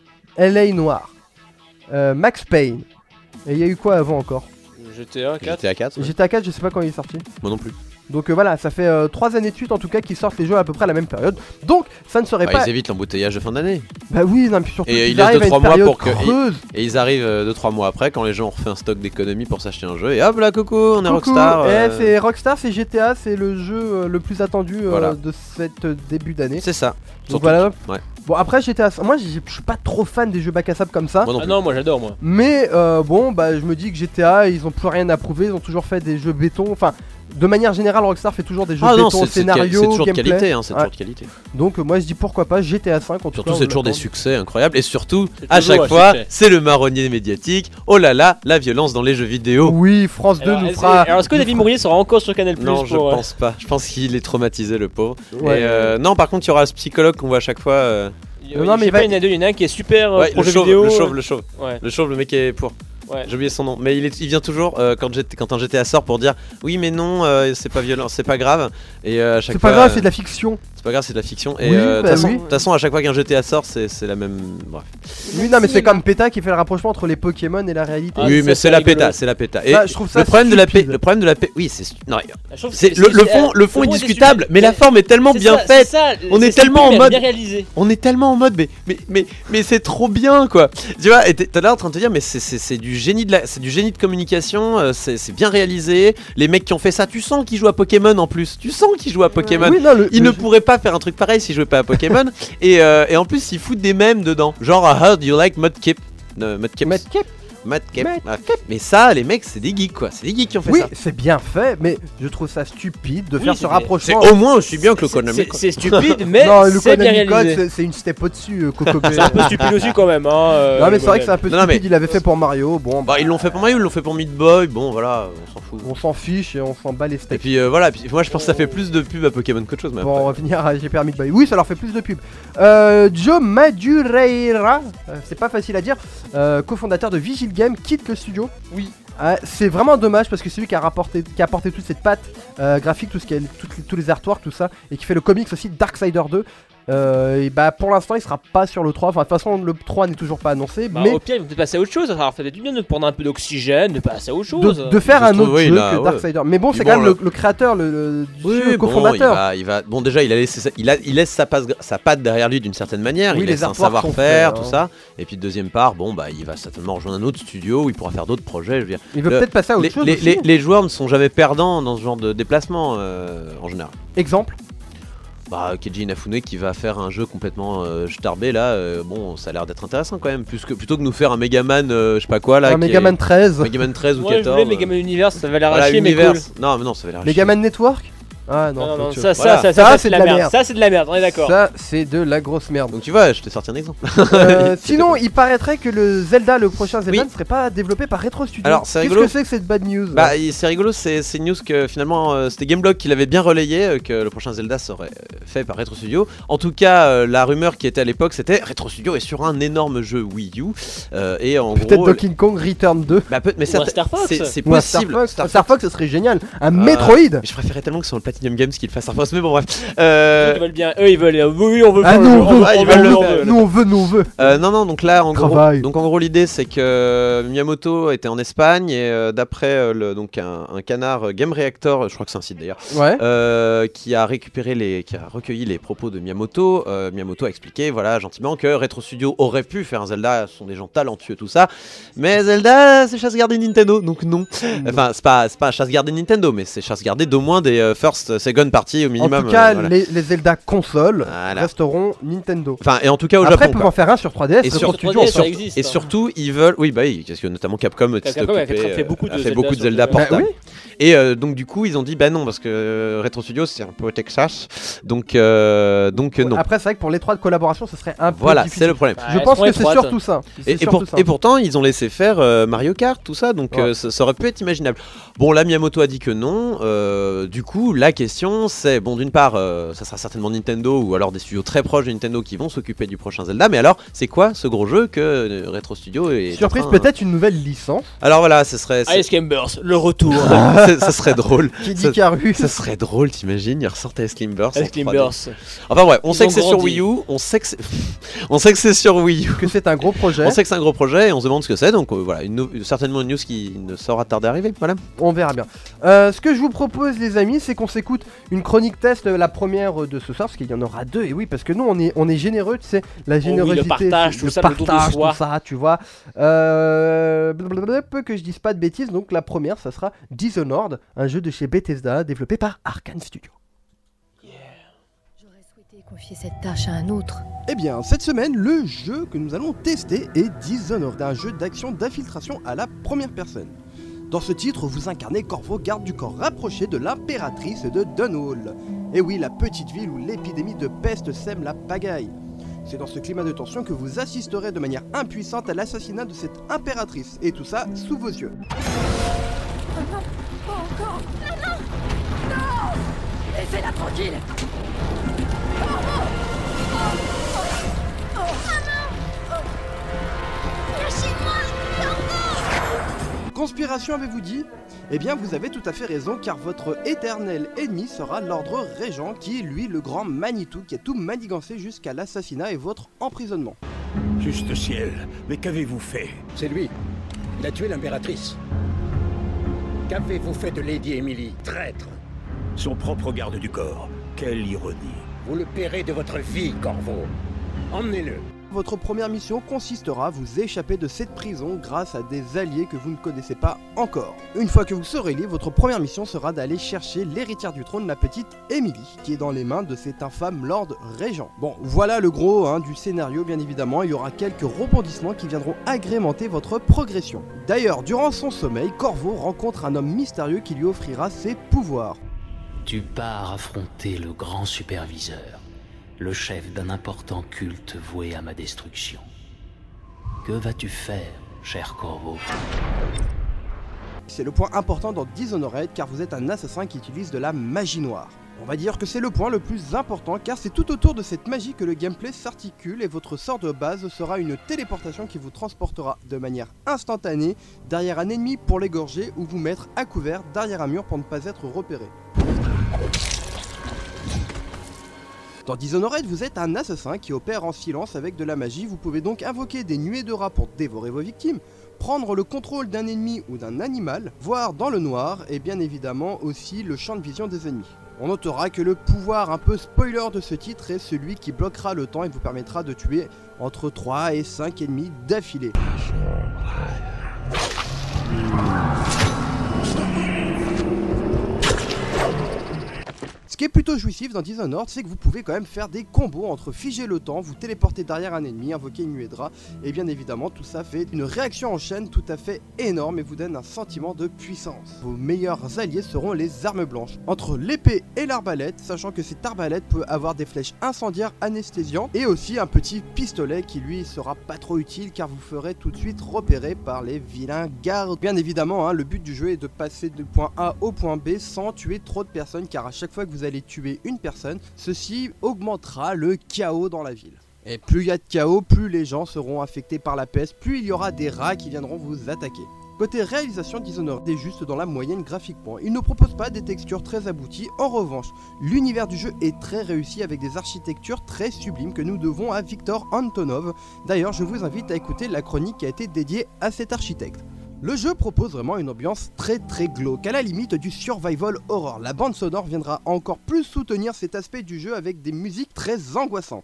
L A Noire, euh, Max Payne. Et il y a eu quoi avant encore? G T A quatre. G T A quatre. ouais. G T A quatre, je sais pas quand il est sorti. Moi non plus. Donc euh, voilà, ça fait trois années de suite en tout cas qu'ils sortent les jeux à peu près à la même période. Donc ça ne serait Bah, pas. ils évitent l'embouteillage de fin d'année. Bah oui, non, mais puis surtout Et qu'ils il laisse arrivent deux, à une trois mois période pour que- creuse. Et ils arrivent deux trois mois après quand les gens ont refait un stock d'économie pour s'acheter un jeu. Et hop là, coucou, on est Coucou. Rockstar. Eh, euh, c'est Rockstar, c'est G T A, c'est le jeu euh, le plus attendu euh, Voilà. de cette euh, début d'année. C'est ça. Donc Surtout- voilà. ouais. Bon après G T A, moi j'ai- je suis pas trop fan des jeux bac à sable comme ça. Moi non Ah plus. non, moi j'adore, moi. Mais euh, bon, bah je me dis que G T A, ils ont plus rien à prouver, ils ont toujours fait des jeux béton. Enfin, de manière générale, Rockstar fait toujours des jeux Ah non, béton, c'est c'est de quali- scénario, c'est toujours de gameplay. qualité, hein, c'est Ouais. toujours de qualité. Donc euh, moi je dis pourquoi pas G T A cinq en tout Surtout, cas. c'est on toujours des l'attend. succès incroyables. Et surtout, C'est à toujours chaque un fois, succès. c'est le marronnier médiatique. Oh là là, la violence dans les jeux vidéo. Oui, France deux Alors, nous est-ce- fera. alors, est-ce que nous David fera- Mourier sera encore sur Canal Plus Non, je pour, euh, pense pas. Je pense qu'il est traumatisé, le pauvre. Ouais. Et euh, non, par contre, il y aura ce psychologue qu'on voit à chaque fois. euh, il y a- Non, mais je sais il pas, va- il y en a deux, il y en a un qui est super euh, ouais, pour le jeux chauve, vidéo. le chauve, le chauve. Ouais. Le chauve, le mec qui est pour. Ouais. J'ai oublié son nom, mais il, est, il vient toujours euh, quand, G T quand un G T A sort pour dire oui, mais non, euh, c'est pas violent, c'est pas grave. Et euh, à chaque C'est fois, pas grave, euh, c'est de la fiction. c'est pas grave, c'est de la fiction. Et Oui, euh, de bah toute façon- oui. de toute façon, à chaque fois qu'un G T A sort, c'est c'est la même. Bref. Oui, non, mais c'est comme PETA qui fait le rapprochement entre les Pokémon et la réalité. Ah, oui, ça, mais c'est c'est la rigolo. péta, c'est la péta. Et Ça, je trouve ça le problème de la paix, stupide. le problème de la paix, oui, c'est stu- non, Je trouve que c'est le, le fond, le fond est discutable, mais la forme est tellement bien faite. On est tellement en mode- bien réalisé. On est tellement en mode mais mais mais mais c'est trop bien quoi. Tu vois, et t'es t'es là en train de te dire mais c'est c'est c'est du génie de la c'est du génie de communication, euh, c'est c'est bien réalisé. Les mecs qui ont fait ça, tu sens qu'ils jouent à Pokémon en plus. Tu sens qu'ils jouent à Pokémon. Oui, non, le, Ils le ne jeu- pourraient pas faire un truc pareil s'ils jouaient pas à Pokémon. et, euh, et en plus ils foutent des mèmes dedans. Genre uh, how do you like Mudkip? Euh, Mudkips. Medkip. Madcap. Madcap. Ouais. Mais ça, les mecs, c'est des geeks quoi. C'est des geeks qui ont fait Oui, ça. c'est bien fait, mais je trouve ça stupide de Oui, faire c'est ce des- C'est rapprochement. au moins aussi bien que le C'est- Konami. c'est- quoi. C'est stupide, mais Non, le c'est bien Konami Code, réalisé. c'est- c'est une step au-dessus, euh, Coco. C'est un peu stupide aussi quand même. Hein, euh, Non, mais le c'est vrai que c'est un modèle. peu Non, stupide, mais- il avait fait pour Mario, bon, Bah, ils l'ont fait pour Mario, ils l'ont fait pour Meat Boy. Bon, voilà, on s'en fout. on s'en fiche et on s'en bat les Et steaks. puis euh, voilà, puis moi je pense que ça fait plus de pub à Pokémon qu'autre chose. Mais Pour en après. revenir à G P R Meat Boy. Oui, ça leur fait plus de pub. Euh, Joe Madureira, euh, c'est pas facile à dire, euh, cofondateur de Vigil Game, quitte le studio. Oui. Euh, c'est vraiment dommage parce que c'est lui qui a, rapporté, qui a apporté toute cette patte euh, graphique, tout ce qui est, toutes les- tous les artworks, tout ça, et qui fait le comics aussi Darksider deux. Euh, et bah pour l'instant il sera pas sur le trois, enfin de toute façon le trois n'est toujours pas annoncé, Bah, mais Au pire, ils vont peut-être passer à autre chose. Ça leur fait du bien de prendre un peu d'oxygène, de passer à autre chose. de, de faire Je un trouve, autre oui, jeu là, que ouais. Darksider. Mais bon, Puis c'est bon, quand même le- le, le créateur, le, le Oui, jeu, bon, cofondateur. il va, il va... Bon, déjà, il, a laissé sa... il, a... il laisse sa, passe... sa patte derrière lui d'une certaine manière. Oui, il les laisse un artworks sont savoir-faire, faits, tout hein. ça. Et puis, deuxième part, bon, bah, il va certainement rejoindre un autre studio où il pourra faire d'autres projets. Je veux dire. Il veut Le- peut-être passer à autre Les, chose les, aussi. les- les joueurs ne sont jamais perdants dans ce genre de déplacement euh, en général. Exemple. Bah, Keiji Inafune qui va faire un jeu complètement euh, starbé là, euh, bon, ça a l'air d'être intéressant quand même. Plus que, plutôt que nous faire un Megaman, euh, je sais pas quoi là. Un qui Megaman est... treize. Megaman treize ou Moi, je quatorze. voulais Megaman Universe, ça va l'air Voilà, à chier, mais cool. Universe. Non, mais non, ça va l'air à chier. Megaman Network. Ah non, Non, non, c'est non, autre chose. ça, ça, Voilà. ça, ça, Ça, ça, c'est c'est de de la la merde. merde. Ça, c'est de la merde, on est d'accord. Ça, c'est de la grosse merde. Donc tu vois, je t'ai sorti un exemple. Euh, sinon, il paraîtrait que le Zelda, le prochain Zelda, Oui. ne serait pas développé par Retro Studio. Alors, c'est Qu'est-ce rigolo. que c'est que cette bad news Bah, il- c'est rigolo, c'est c'est une news que finalement euh, c'était Gameblog qui l'avait bien relayé, euh, que le prochain Zelda serait euh, fait par Retro Studio. En tout cas, euh, la rumeur qui était à l'époque, c'était Retro Studio est sur un énorme jeu Wii U. euh, et en Peut-être gros. Donkey Kong Return deux. Bah, peut- mais Ou ça, un Star Fox. c'est c'est Ou un Star possible. Fox. Star Un Star Fox, ce serait génial. Un Euh, Metroid. Mais je préférais tellement que ce soit le Platinum Games qui le fasse Star Fox, mais bon, bref. Euh, Eux, ils veulent bien. Eux, ils veulent. euh, Oui, on veut Ah, faire nous le jeu, on veut, ah, ils on veulent le on faire. veut. nous on veut, nous on veut. Euh, non, non, donc là, en gros, Travail. donc en gros, l'idée c'est que Miyamoto était en Espagne et euh, d'après euh, le- donc un, un canard euh, Game Reactor, je crois que c'est un site d'ailleurs, Ouais. euh, qui a récupéré les, qui a recueilli les propos de Miyamoto. Euh, Miyamoto a expliqué, voilà, gentiment, que Retro Studio aurait pu faire un Zelda, ce sont des gens talentueux, tout ça, mais Zelda, c'est chasse gardée Nintendo, donc non. Enfin, c'est pas, c'est pas chasse gardée Nintendo, mais c'est chasse gardée d'au moins des euh, first, second party au En minimum. tout cas, euh, voilà. les, les Zelda consoles Voilà. resteront Nintendo. Enfin, et en tout cas au Après, Japon. ils peuvent quoi. en faire un sur trois D S. Et Retro sur Studio trois D S, en sort. ça existe. Et hein. surtout, ils veulent, oui, bah oui, parce que notamment Capcom, euh, Capcom a fait- fait beaucoup a de fait Zelda beaucoup de sur Zelda le- Bah portables. oui. Et euh, donc du coup, ils ont dit bah non parce que euh, Retro Studios c'est un peu au Texas, donc euh, donc euh, non. Après, c'est vrai que pour les trois de collaboration, ce serait un peu Voilà, difficile. c'est le problème. Bah, Je elles pense sont que c'est étroites. surtout ça. C'est Et, et, surtout pour- ça. et pourtant, ils ont laissé faire euh, Mario Kart, tout ça, donc Ouais. euh, ça, ça aurait pu être imaginable. Bon, là, Miyamoto a dit que non. euh, du coup, la question, c'est bon, d'une part, euh, ça sera certainement Nintendo ou alors des studios très proches de Nintendo qui vont s'occuper du prochain Zelda. Mais alors, c'est quoi ce gros jeu que euh, Retro Studio est Surprise, en train- peut-être une nouvelle licence. Alors voilà, ce serait, c'est- Ice Climbers, le retour. c'est- ça serait drôle. Qui dit Ça- Carus. Ça serait drôle, t'imagines, ils ressortaient Ice Climbers. en Ice trois D. Climbers. Enfin bref, on Ils sait ont que c'est sur grandi. Wii U, on sait que c'est, on sait que c'est sur Wii U. Que c'est un gros projet. On sait que c'est un gros projet et on se demande ce que c'est, donc euh, voilà, une nou- certainement une news qui ne saura tarder à arriver. Voilà. On verra bien. Euh, ce que je vous propose, les amis, c'est qu'on s'écoute une chronique test, euh, la première euh, de ce soir, parce qu'il y en aura deux. Et oui, parce que nous, on est, on est généreux, tu sais, la générosité, partage, c'est- tout le ça, le don de partage, soi. tout ça, tu vois. Euh, blablabla, peu que je dise pas de bêtises. Donc la première, ça sera Dishonored, un jeu de chez Bethesda, développé par Arkane Studio. J'aurais souhaité confier cette tâche à un autre. Eh bien, cette semaine, le jeu que nous allons tester est Dishonored, un jeu d'action d'infiltration à la première personne. Dans ce titre, vous incarnez Corvo, garde du corps rapproché de l'impératrice de Dunwall. Et oui, la petite ville où l'épidémie de peste sème la pagaille. C'est dans ce climat de tension que vous assisterez de manière impuissante à l'assassinat de cette impératrice, et tout ça sous vos yeux. Laissez-la tranquille. Conspiration avez-vous dit? Eh bien vous avez tout à fait raison car votre éternel ennemi sera l'ordre régent qui est lui le grand Manitou qui a tout manigancé jusqu'à l'assassinat et votre emprisonnement. Juste ciel, mais qu'avez-vous fait? C'est lui. Il a tué l'impératrice. Qu'avez-vous fait de Lady Emily, traître? Son propre garde du corps. Quelle ironie. Vous le paierez de votre vie, Corvo. Emmenez-le. Votre première mission consistera à vous échapper de cette prison grâce à des alliés que vous ne connaissez pas encore. Une fois que vous serez libre, votre première mission sera d'aller chercher l'héritière du trône, la petite Emily, qui est dans les mains de cet infâme Lord Régent. Bon, voilà le gros hein, du scénario, bien évidemment, il y aura quelques rebondissements qui viendront agrémenter votre progression. D'ailleurs, durant son sommeil, Corvo rencontre un homme mystérieux qui lui offrira ses pouvoirs. Tu pars affronter le grand superviseur, le chef d'un important culte voué à ma destruction. Que vas-tu faire, cher Corvo ? C'est le point important dans Dishonored car vous êtes un assassin qui utilise de la magie noire. On va dire que c'est le point le plus important car c'est tout autour de cette magie que le gameplay s'articule et votre sort de base sera une téléportation qui vous transportera de manière instantanée derrière un ennemi pour l'égorger ou vous mettre à couvert derrière un mur pour ne pas être repéré. Dans Dishonored, vous êtes un assassin qui opère en silence avec de la magie, vous pouvez donc invoquer des nuées de rats pour dévorer vos victimes, prendre le contrôle d'un ennemi ou d'un animal, voir dans le noir et bien évidemment aussi le champ de vision des ennemis. On notera que le pouvoir un peu spoiler de ce titre est celui qui bloquera le temps et vous permettra de tuer entre trois et cinq ennemis d'affilée. Ce qui est plutôt jouissif dans Dishonored, c'est que vous pouvez quand même faire des combos entre figer le temps, vous téléporter derrière un ennemi, invoquer une nuée de rats, et bien évidemment tout ça fait une réaction en chaîne tout à fait énorme et vous donne un sentiment de puissance. Vos meilleurs alliés seront les armes blanches, entre l'épée et l'arbalète, sachant que cette arbalète peut avoir des flèches incendiaires anesthésiantes, et aussi un petit pistolet qui lui sera pas trop utile car vous ferez tout de suite repérer par les vilains gardes. Bien évidemment, hein, le but du jeu est de passer du point A au point B sans tuer trop de personnes car à chaque fois que vous allez allez tuer une personne, ceci augmentera le chaos dans la ville. Et plus il y a de chaos, plus les gens seront affectés par la peste, plus il y aura des rats qui viendront vous attaquer. Côté réalisation, Dishonored est juste dans la moyenne graphiquement. Il ne propose pas des textures très abouties, en revanche, l'univers du jeu est très réussi avec des architectures très sublimes que nous devons à Victor Antonov. D'ailleurs, je vous invite à écouter la chronique qui a été dédiée à cet architecte. Le jeu propose vraiment une ambiance très très glauque, à la limite du survival horror. La bande sonore viendra encore plus soutenir cet aspect du jeu avec des musiques très angoissantes.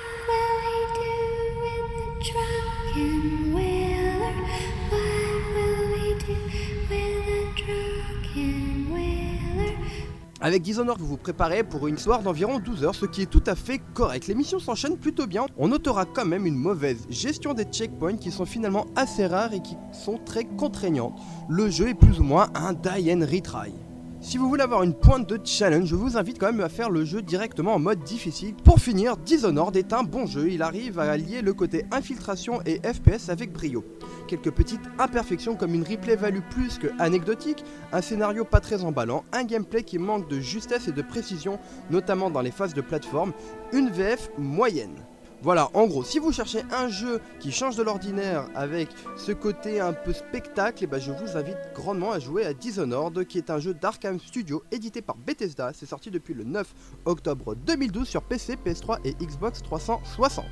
Avec Dishonored, vous vous préparez pour une histoire d'environ douze heures, ce qui est tout à fait correct. Les missions s'enchaînent plutôt bien. On notera quand même une mauvaise gestion des checkpoints qui sont finalement assez rares et qui sont très contraignantes. Le jeu est plus ou moins un die and retry. Si vous voulez avoir une pointe de challenge, je vous invite quand même à faire le jeu directement en mode difficile. Pour finir, Dishonored est un bon jeu, il arrive à allier le côté infiltration et F P S avec brio. Quelques petites imperfections comme une replay value plus que anecdotique, un scénario pas très emballant, un gameplay qui manque de justesse et de précision, notamment dans les phases de plateforme, une V F moyenne. Voilà, en gros, si vous cherchez un jeu qui change de l'ordinaire avec ce côté un peu spectacle, et ben je vous invite grandement à jouer à Dishonored, qui est un jeu d'Arkham Studio édité par Bethesda. C'est sorti depuis le neuf octobre deux mille douze sur P C, P S trois et Xbox trois cent soixante.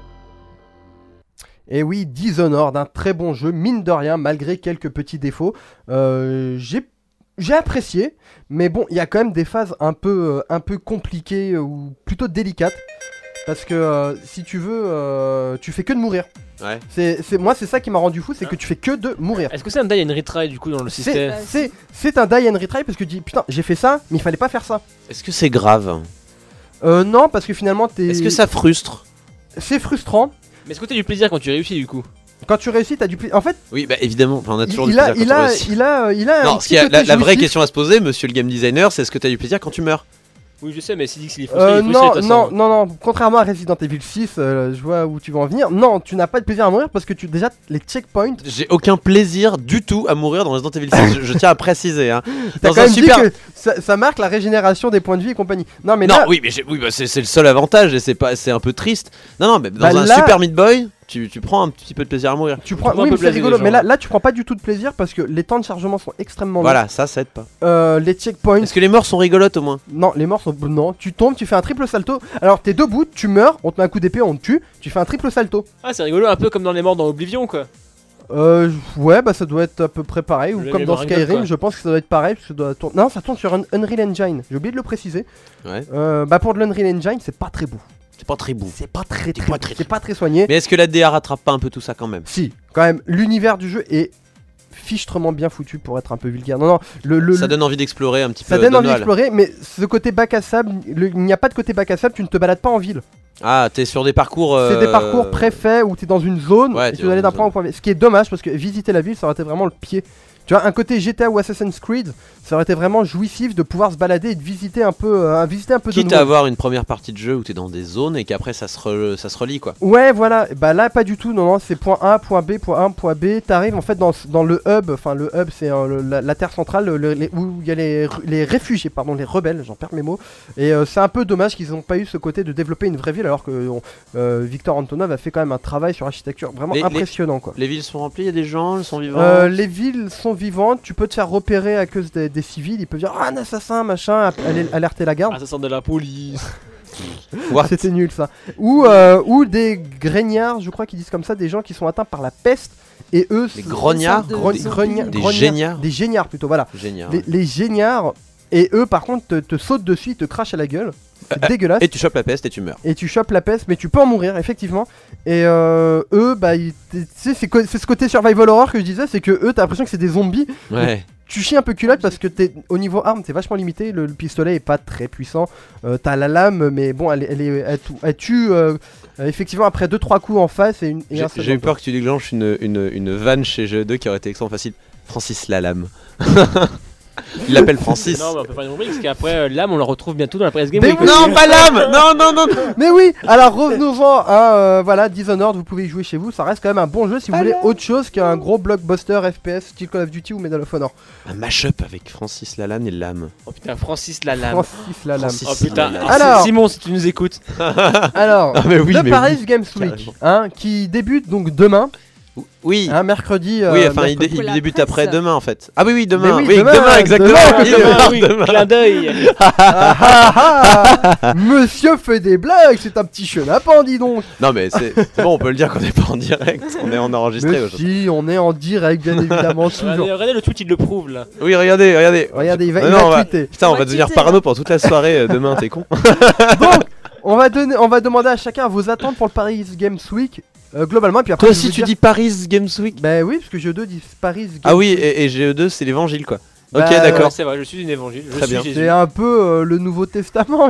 Et oui, Dishonored, un très bon jeu, mine de rien, malgré quelques petits défauts. Euh, j'ai J'ai apprécié, mais bon, il y a quand même des phases un peu, euh, un peu compliquées euh, ou plutôt délicates. Parce que euh, si tu veux, euh, tu fais que de mourir. Ouais. C'est, c'est, moi, c'est ça qui m'a rendu fou, c'est que tu fais que de mourir. Est-ce que c'est un die and retry du coup dans le C'est, système c'est, c'est un die and retry parce que tu dis putain, j'ai fait ça, mais il fallait pas faire ça. Est-ce que c'est grave? Euh, non, parce que finalement, t'es. Est-ce que ça frustre? C'est frustrant. Mais est-ce que t'as du plaisir quand tu réussis du coup? Quand tu réussis, t'as du plaisir. En fait, Oui, bah évidemment, enfin, on a toujours il du a, plaisir il quand on a, réussit. il a, il a, un Non, ce petit qui a- côté la, la vraie jouissif. question à se poser, monsieur le game designer, c'est est-ce que t'as du plaisir quand tu meurs? Oui, je sais, mais si dit qu'il est frustré, Euh, il est frustré, non, de toute non, façon. non, non, contrairement à Resident Evil six, euh, je vois où tu vas en venir. Non, tu n'as pas de plaisir à mourir parce que tu déjà les checkpoints. J'ai aucun plaisir du tout à mourir dans Resident Evil six, je, je tiens à préciser. Hein. T'as Dans quand un même super. dit que ça, ça marque la régénération des points de vie et compagnie. Non, mais Non, là, oui, mais j'ai- oui, bah, c'est c'est le seul avantage et c'est pas, c'est un peu triste. Non, non, mais dans Bah, un là- Super Meat Boy, tu, tu prends un petit peu de plaisir à mourir. tu prends. prends un Oui, peu mais c'est plaisir rigolo. les Mais gens, là, ouais. là, tu prends pas du tout de plaisir parce que les temps de chargement sont extrêmement longs. Voilà, ça, ça aide pas. Euh, les checkpoints. Est-ce que les morts sont rigolotes au moins? Non, les morts sont. Non, tu tombes, tu fais un triple salto. Alors, t'es debout, tu meurs, on te met un coup d'épée, on te tue, tu fais un triple salto. Ah, c'est rigolo, un peu comme dans les morts dans Oblivion quoi. Euh, ouais, bah ça doit être à peu près pareil. Le Ou comme level dans Ragnarok, Skyrim, quoi. je pense que ça doit être pareil. Parce que ça doit tourner... Non, ça tourne sur un Unreal Engine. J'ai oublié de le préciser. Ouais. Euh, bah pour de l'Unreal Engine, c'est pas très beau. C'est pas très beau. c'est pas très C'est très, pas très, c'est pas très soigné. Mais est-ce que la D A rattrape pas un peu tout ça quand même? Si, quand même, l'univers du jeu est fichtrement bien foutu pour être un peu vulgaire. Non, non, le, le, Ça donne envie d'explorer un petit ça peu. donne envie Donald. d'explorer, mais ce côté bac à sable, le- il n'y a pas de côté bac à sable, tu ne te balades pas en ville. Ah, t'es sur des parcours. C'est des euh, parcours préfaits où tu es dans une zone Ouais, et t'es tu dans dois aller une d'un point zone. au point B. Ce qui est dommage parce que visiter la ville, ça aurait été vraiment le pied. Tu vois, un côté G T A ou Assassin's Creed, ça aurait été vraiment jouissif de pouvoir se balader et de visiter un peu, euh, visiter un peu de Quitte nouveau. à avoir une première partie de jeu où t'es dans des zones et qu'après ça se, re- ça se relie quoi. Ouais, voilà. Bah là, pas du tout. Non, non, c'est point A, point B, point A, point B. T'arrives en fait dans, dans le hub. Enfin, le hub, c'est euh, le- la, la terre centrale le- le- les- où il y a les, les réfugiés, pardon, les rebelles. J'en perds mes mots. Et euh, c'est un peu dommage qu'ils n'ont pas eu ce côté de développer une vraie ville, alors que on- euh, Victor Antonov a fait quand même un travail sur l'architecture vraiment Les- les- impressionnant, quoi. Les villes sont remplies, il y a des gens, elles sont vivants. Euh, les villes sont vivantes, tu peux te faire repérer à cause des, des civils, ils peuvent dire ah un assassin machin, aller alerter la garde. Ah, ça sent de la police. What? C'était nul ça. Ou, euh, ou des grégnards, je crois qu'ils disent comme ça, des gens qui sont atteints par la peste et eux. Des c'est- grognards, de Gro- zombies. grogna- des grognards- géniards. Des géniards plutôt, voilà. Génial. Les, les géniards et eux par contre te, te sautent dessus, ils te crachent à la gueule. C'est Euh, dégueulasse. Et tu chopes la peste et tu meurs. Et tu chopes la peste, mais tu peux en mourir, effectivement. Et euh, eux, bah, ils- tu sais, c'est co- c'est ce côté survival horror que je disais, c'est que eux, t'as l'impression que c'est des zombies. Ouais. Tu chies un peu culotte parce que t'es, au niveau arme, t'es vachement limité. Le, le pistolet est pas très puissant. Euh, t'as la lame, mais bon, elle, est- elle, est, elle, tou- elle tue euh, euh, effectivement après deux trois coups en face et, une, et J'ai un seul j'ai eu dans le peur que tu déclenches une, une, une vanne chez G E deux qui aurait été extrêmement facile. Francis Lalam. Il l'appelle Francis. Non, mais on peut pas y parce qu'après, euh, l'âme, on la retrouve bientôt dans la presse game. Mais Week. oui. Non, pas Lam. Non, non, non. non. Mais oui, alors revenons-en à euh, voilà, Dishonored, vous pouvez y jouer chez vous, ça reste quand même un bon jeu si vous voulez autre chose qu'un gros blockbuster F P S style Call of Duty ou Medal of Honor. Un mash-up avec Francis Lalanne et Lam. Oh putain, Francis la lame. Francis Lalam. Francis. Oh putain, Lalanne. Alors- Simon, si tu nous écoutes. Alors, Ah, mais oui, le mais Paris oui, Games Week, carrément. hein, qui débute donc demain, Oui. hein, mercredi. euh, Oui, enfin, il, dé- mercredi. Pour il la débute presse. après demain en fait. Ah oui, oui, demain. Mais oui, oui, demain, demain, exactement. demain, Oui, demain, demain, oui, demain. clin d'œil. Ah, ah, ah, Monsieur fait des blagues, c'est un petit chenapan, dis donc. Non, mais c'est c'est bon, on peut le dire qu'on n'est pas en direct. On est en enregistré Mais aujourd'hui. si, on est en direct, bien évidemment, Regardez, toujours. regardez le tweet, il le prouve là. Oui, regardez, regardez. Regardez, il va, Non, il non, va on va- tweeter. Putain, on On va va devenir quitter, parano pendant toute la soirée euh, demain, t'es con. Donc, on va, donner, on va demander à chacun vos attentes pour le Paris Games Week, euh, globalement, et puis après. Toi je vais aussi, vous tu dire- dis Paris Games Week. Bah oui, parce que G E deux dit Paris Games Ah oui, Week. et, et G E deux, c'est l'évangile quoi. Bah, Ok, ouais, d'accord. Ouais, c'est vrai, je suis une évangile. Je Très suis bien. Jésus. C'est un peu euh, le Nouveau Testament.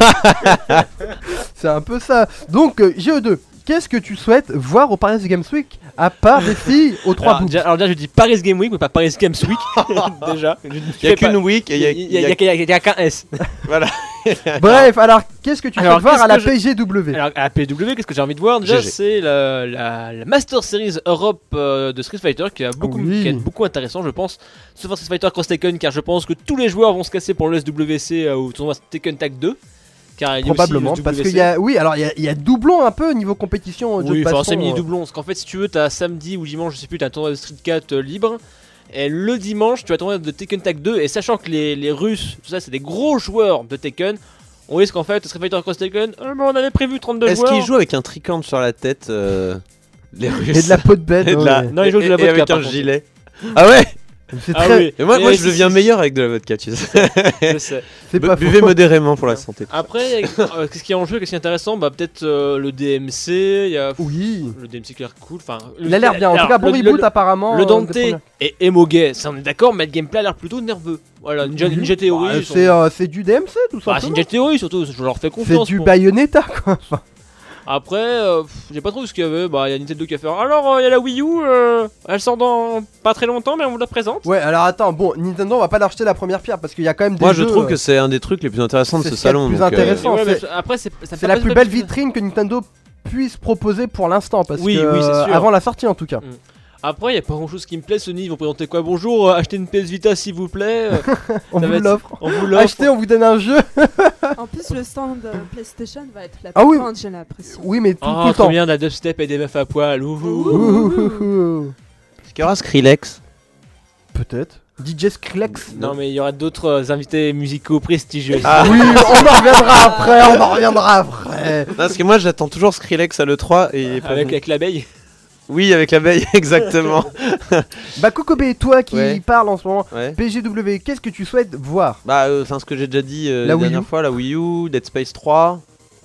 C'est un peu ça. Donc, euh, G E deux, qu'est-ce que tu souhaites voir au Paris Games Week à part des filles aux trois Alors, boobs? déjà, alors déjà, je dis Paris Game Week, mais pas Paris Games Week. Déjà. Je- Il je y a fais pas- qu'une week et il y a. Il y a- il y a- il y a- il y a qu'un S. Voilà. Bref, alors qu'est-ce que tu Alors, souhaites voir qu'est-ce à la que je- P G W? Alors à la P W, qu'est-ce que j'ai envie de voir déjà? G G. C'est la, la- la Master Series Europe euh, de Street Fighter qui, a beaucoup, Oui. qui est beaucoup intéressant, je pense. Sauf Street Fighter Cross Tekken, car je pense que tous les joueurs vont se casser pour le S W C euh, au tournoi Tekken Tag deux. Car il y a aussi Probablement, le parce W C. qu'il y a, oui, alors il y a, il y a doublon un peu niveau compétition. jeu Oui, de enfin baston, c'est mini euh. doublon. Parce qu'en fait, si tu veux, t'as samedi ou dimanche, je sais plus, t'as un tournoi de Street quatre euh, libre. Et le dimanche, tu as un tournoi de Tekken Tag deux. Et sachant que les, les Russes, tout ça, c'est des gros joueurs de Tekken, on risque en fait, Street Fighter Cross Tekken, ah, mais on avait prévu trente-deux Est-ce joueurs. qu'ils jouent avec un tricorne sur la tête euh, les Russes Et de la peau de bête. Et de ouais, la- ouais. Non, ils jouent de la et- et vodka, avec par un contre. gilet. Ah ouais. C'est Ah très. oui. Et moi, Mais moi si, je deviens si, meilleur avec de la vodka, tu sais. je sais. C'est Bu- pas Buvez faux. modérément pour la santé. Après, euh, qu'est-ce qu'il y a en jeu, qu'est-ce qui est intéressant? Bah peut-être euh, le D M C, il y a Oui. le D M C qui a l'air cool. Enfin, Il a l'air bien. En alors, tout cas, bon le- reboot le- apparemment. Le euh, Dante des premières. et Emo Gay, ça on est d'accord, mais le gameplay a l'air plutôt nerveux. Voilà, Ninja, Mhm. Ninja Theory. Bah, ils sont- c'est euh, c'est du D M C tout Bah, c'est simplement. Ninja Theory surtout, je leur fais C'est confiance. du pour- Bayonetta quoi. Enfin, Après, euh, pff, j'ai pas trop vu ce qu'il y avait. Bah, il y a Nintendo qui a fait. Alors, il y a la Wii U, euh, elle sort dans pas très longtemps, mais on vous la présente. Ouais, alors attends, bon, Nintendo on va pas leur jeter la première pierre parce qu'il y a quand même des Moi, je jeux, trouve euh, que c'est un des trucs les plus intéressants de c'est ce ce qu'il y a de salon. plus donc, euh, intéressant. Et ouais, mais c'est- après, c'est ça me c'est fait la pas plus super belle plaisir. vitrine que Nintendo puisse proposer pour l'instant parce Oui, que oui, c'est euh, sûr. avant la sortie en tout cas. Après, il y a pas grand chose qui me plaît. Sony, ils vont présenter quoi? Bonjour, euh, achetez une P S Vita s'il vous plaît. euh, On ça vous va être- l'offre. On vous l'offre. Achetez, on vous donne un jeu. En plus, le stand euh, PlayStation va être la Ah plus oui. grande, j'ai l'impression. Oui, mais tout, Oh, tout le trop temps. bien, de la dubstep et des meufs à poil. Ouh, ouh, ouh. Ouh, ouh, ouh. Est-ce qu'il y aura Skrillex? Peut-être. D J Skrillex. Non, mais il y aura d'autres euh, invités musicaux prestigieux. Ah. Oui, on en reviendra après, on en reviendra après. Non, parce que moi, j'attends toujours Skrillex à l'E trois et il est pas avec, venu. avec l'abeille. Oui, avec l'abeille, exactement. Bah Kokobé, toi qui Ouais. parle en ce moment, Ouais. P G W, qu'est-ce que tu souhaites voir? Bah, enfin, ce que j'ai déjà dit euh, La la Wii dernière U. fois, la Wii U, Dead Space trois.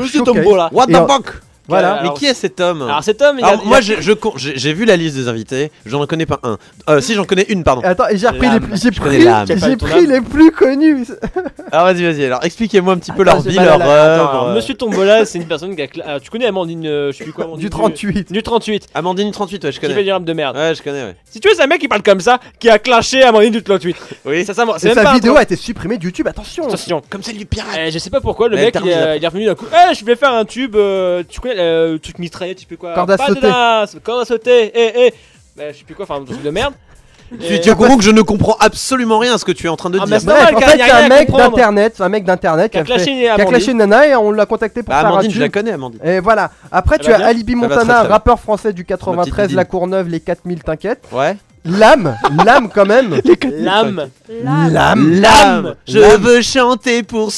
en Monsieur showcase. Tombola. What Et the en- fuck? Voilà. Mais qui est cet homme? Alors cet homme, il Alors, a, il moi a- je, je con- j'ai j'ai vu la liste des invités, j'en connais pas un. Euh, si j'en connais une, pardon. Attends, et j'ai repris les L'âme. plus, j'ai Je connais pris, l'âme. j'ai Ton pris âme. les plus connus. Alors vas-y, vas-y. Alors expliquez-moi un petit peu Attends, leur j'ai vie, mal à leur la- Attends, œuvre. alors, euh, Monsieur Tombola, c'est une personne qui a. cla- alors, tu connais Amandine, euh, je sais plus quoi, Amandine Du trente-huit. Du trente-huit. Amandine trente-huit, ouais, je Qui fait connais. du rap de merde. Ouais, je connais, ouais. Si tu veux, c'est un mec qui parle comme ça, qui a clashé Amandine du trente-huit. Oui. Ça, ça, c'est Et même sa pas un vidéo truc. a été supprimée de YouTube, attention. Attention. Comme celle du pirate. Euh, je sais pas pourquoi le Ouais, mec il termine, est, là. il est revenu d'un coup. Eh, je vais faire un tube. euh, tu connais euh, le truc mitraillette, tu sais plus quoi. Corde à Pas sauter. de danse, corde à sauter. Eh, eh. Bah, je sais plus quoi, enfin un truc de merde. Tu, Et- tu comprends que je ne comprends absolument rien à ce que tu es en train de Ah, dire. mais c'est Bref, normal, en car fait, y a c'est rien un à mec comprendre. d'internet, c'est un mec d'internet Qui a fait- clashé qui a Amandine. clashé Nana et on l'a contacté pour Bah, faire un Amandine, je la tube. connais, Amandine. Et voilà. Après, Ça tu va as bien Alibi Ça va très, Montana, très bien. rappeur français du Ma quatre-vingt-treize, petite La Courneuve, les quatre mille, t'inquiète. Ouais. L'âme, l'âme quand même. L'âme. L'âme, L'âme, je L'âme. veux chanter pour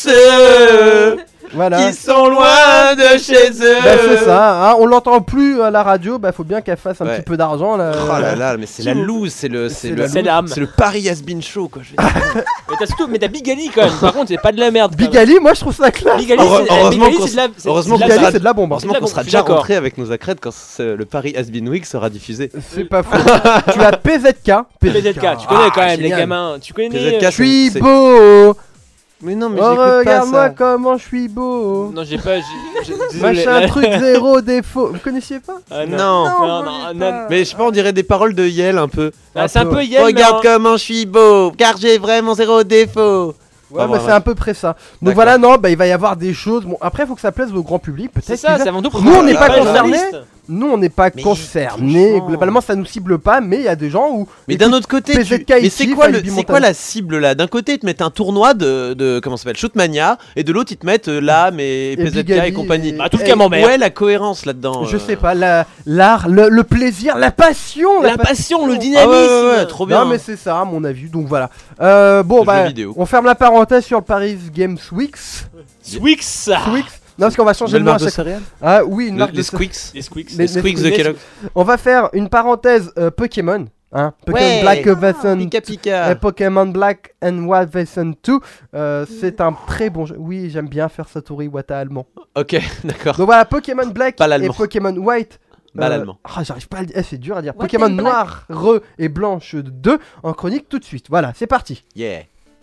ceux Voilà. qui sont loin de chez eux. Bah, c'est ça, hein, on l'entend plus à la radio, bah faut bien qu'elle fasse un Ouais. petit peu d'argent là. Oh là là, mais c'est la loose, c'est le, c'est C'est le, la C'est l'âme. c'est le Paris Has Been Show, quoi. Je veux dire. Mais t'as surtout, mais t'as Big Ali quand même. Par contre, c'est pas de la merde. quand même. Big Ali, moi je trouve ça classe. Big Ali, Heure- c'est- heureusement Big Ali, qu'on c'est de la. c'est- heureusement c'est de Big la Ali, merde. c'est de la bombe. hein. Heureusement C'est qu'on la sera bombe, je suis déjà d'accord. rentré avec nos accrèdes quand ce- le Paris Has Been Week sera diffusé. C'est pas faux. Tu as P Z K. P Z K, tu connais quand Ah, même les génial. gamins. Tu connais. P Z K, euh, Je suis c'est- beau. Mais non, mais Oh, j'écoute pas regarde-moi ça. comment je suis beau. Non, j'ai pas. j'ai- j'ai- désolé. Machin truc zéro défaut. Vous connaissiez pas? Ah, Non. non, Non, non, vous non, voulez non. pas. Mais je sais pas, on dirait des paroles de Yel un peu. Ah, c'est un peu Yel. Regarde mais en- comment je suis beau, car j'ai vraiment zéro défaut. Ouais, Ah, mais ouais, c'est ouais. à peu près ça. Donc D'accord. voilà, non, bah il va y avoir des choses. Bon, après, il faut que ça plaise au grand public. C'est Peut-être. ça, qu'ils a- c'est avant tout pour Nous, on n'est les pas journalistes. concernés. Nous, on n'est pas Mais concernés. franchement. Globalement, ça nous cible pas, mais il y a des gens où. Mais écoute, d'un autre côté, P Z tu... K mais ici, c'est quoi, le... Alibi c'est quoi Montana. la cible là? D'un côté, ils te mettent un tournoi de, de comment ça s'appelle, Shootmania, et de l'autre, ils te mettent euh, l'âme et, P Z K Big Ali et compagnie. et- Bah, tout le et- cas m'emmerde. Où est la cohérence là-dedans? Je euh sais pas, la- l'art, le, le plaisir, la passion. La passion, le Ah dynamisme. ouais, ouais, ouais, trop bien. Non, mais c'est ça, à mon avis. Donc voilà. Euh, bon, Jeux bah, vidéo. on ferme la parenthèse sur le Paris Games Week. Swix. Week. Non, parce qu'on va changer Nouvelle le nom à marque de chaque. céréales? Ah oui, une Le- marque Les de. Squeaks. Les Squix. Les- Les Squeaks de les- Kellogg. On va faire une parenthèse euh, Pokémon. Hein, Pokémon Ouais. Black Version Pika et Pika. Pokémon Black and White Version deux. Euh, c'est un très bon jeu. Oui, j'aime bien faire Satoru Iwata allemand. Ok, d'accord. Donc voilà, Pokémon Black Pas et l'allemand. Pokémon White. Pas euh, l'allemand. Ah, j'arrive pas à le dire. Eh, c'est dur à dire. White Pokémon and Black. Noir, Re et Blanche deux en chronique tout de suite. Voilà, c'est parti. Yeah.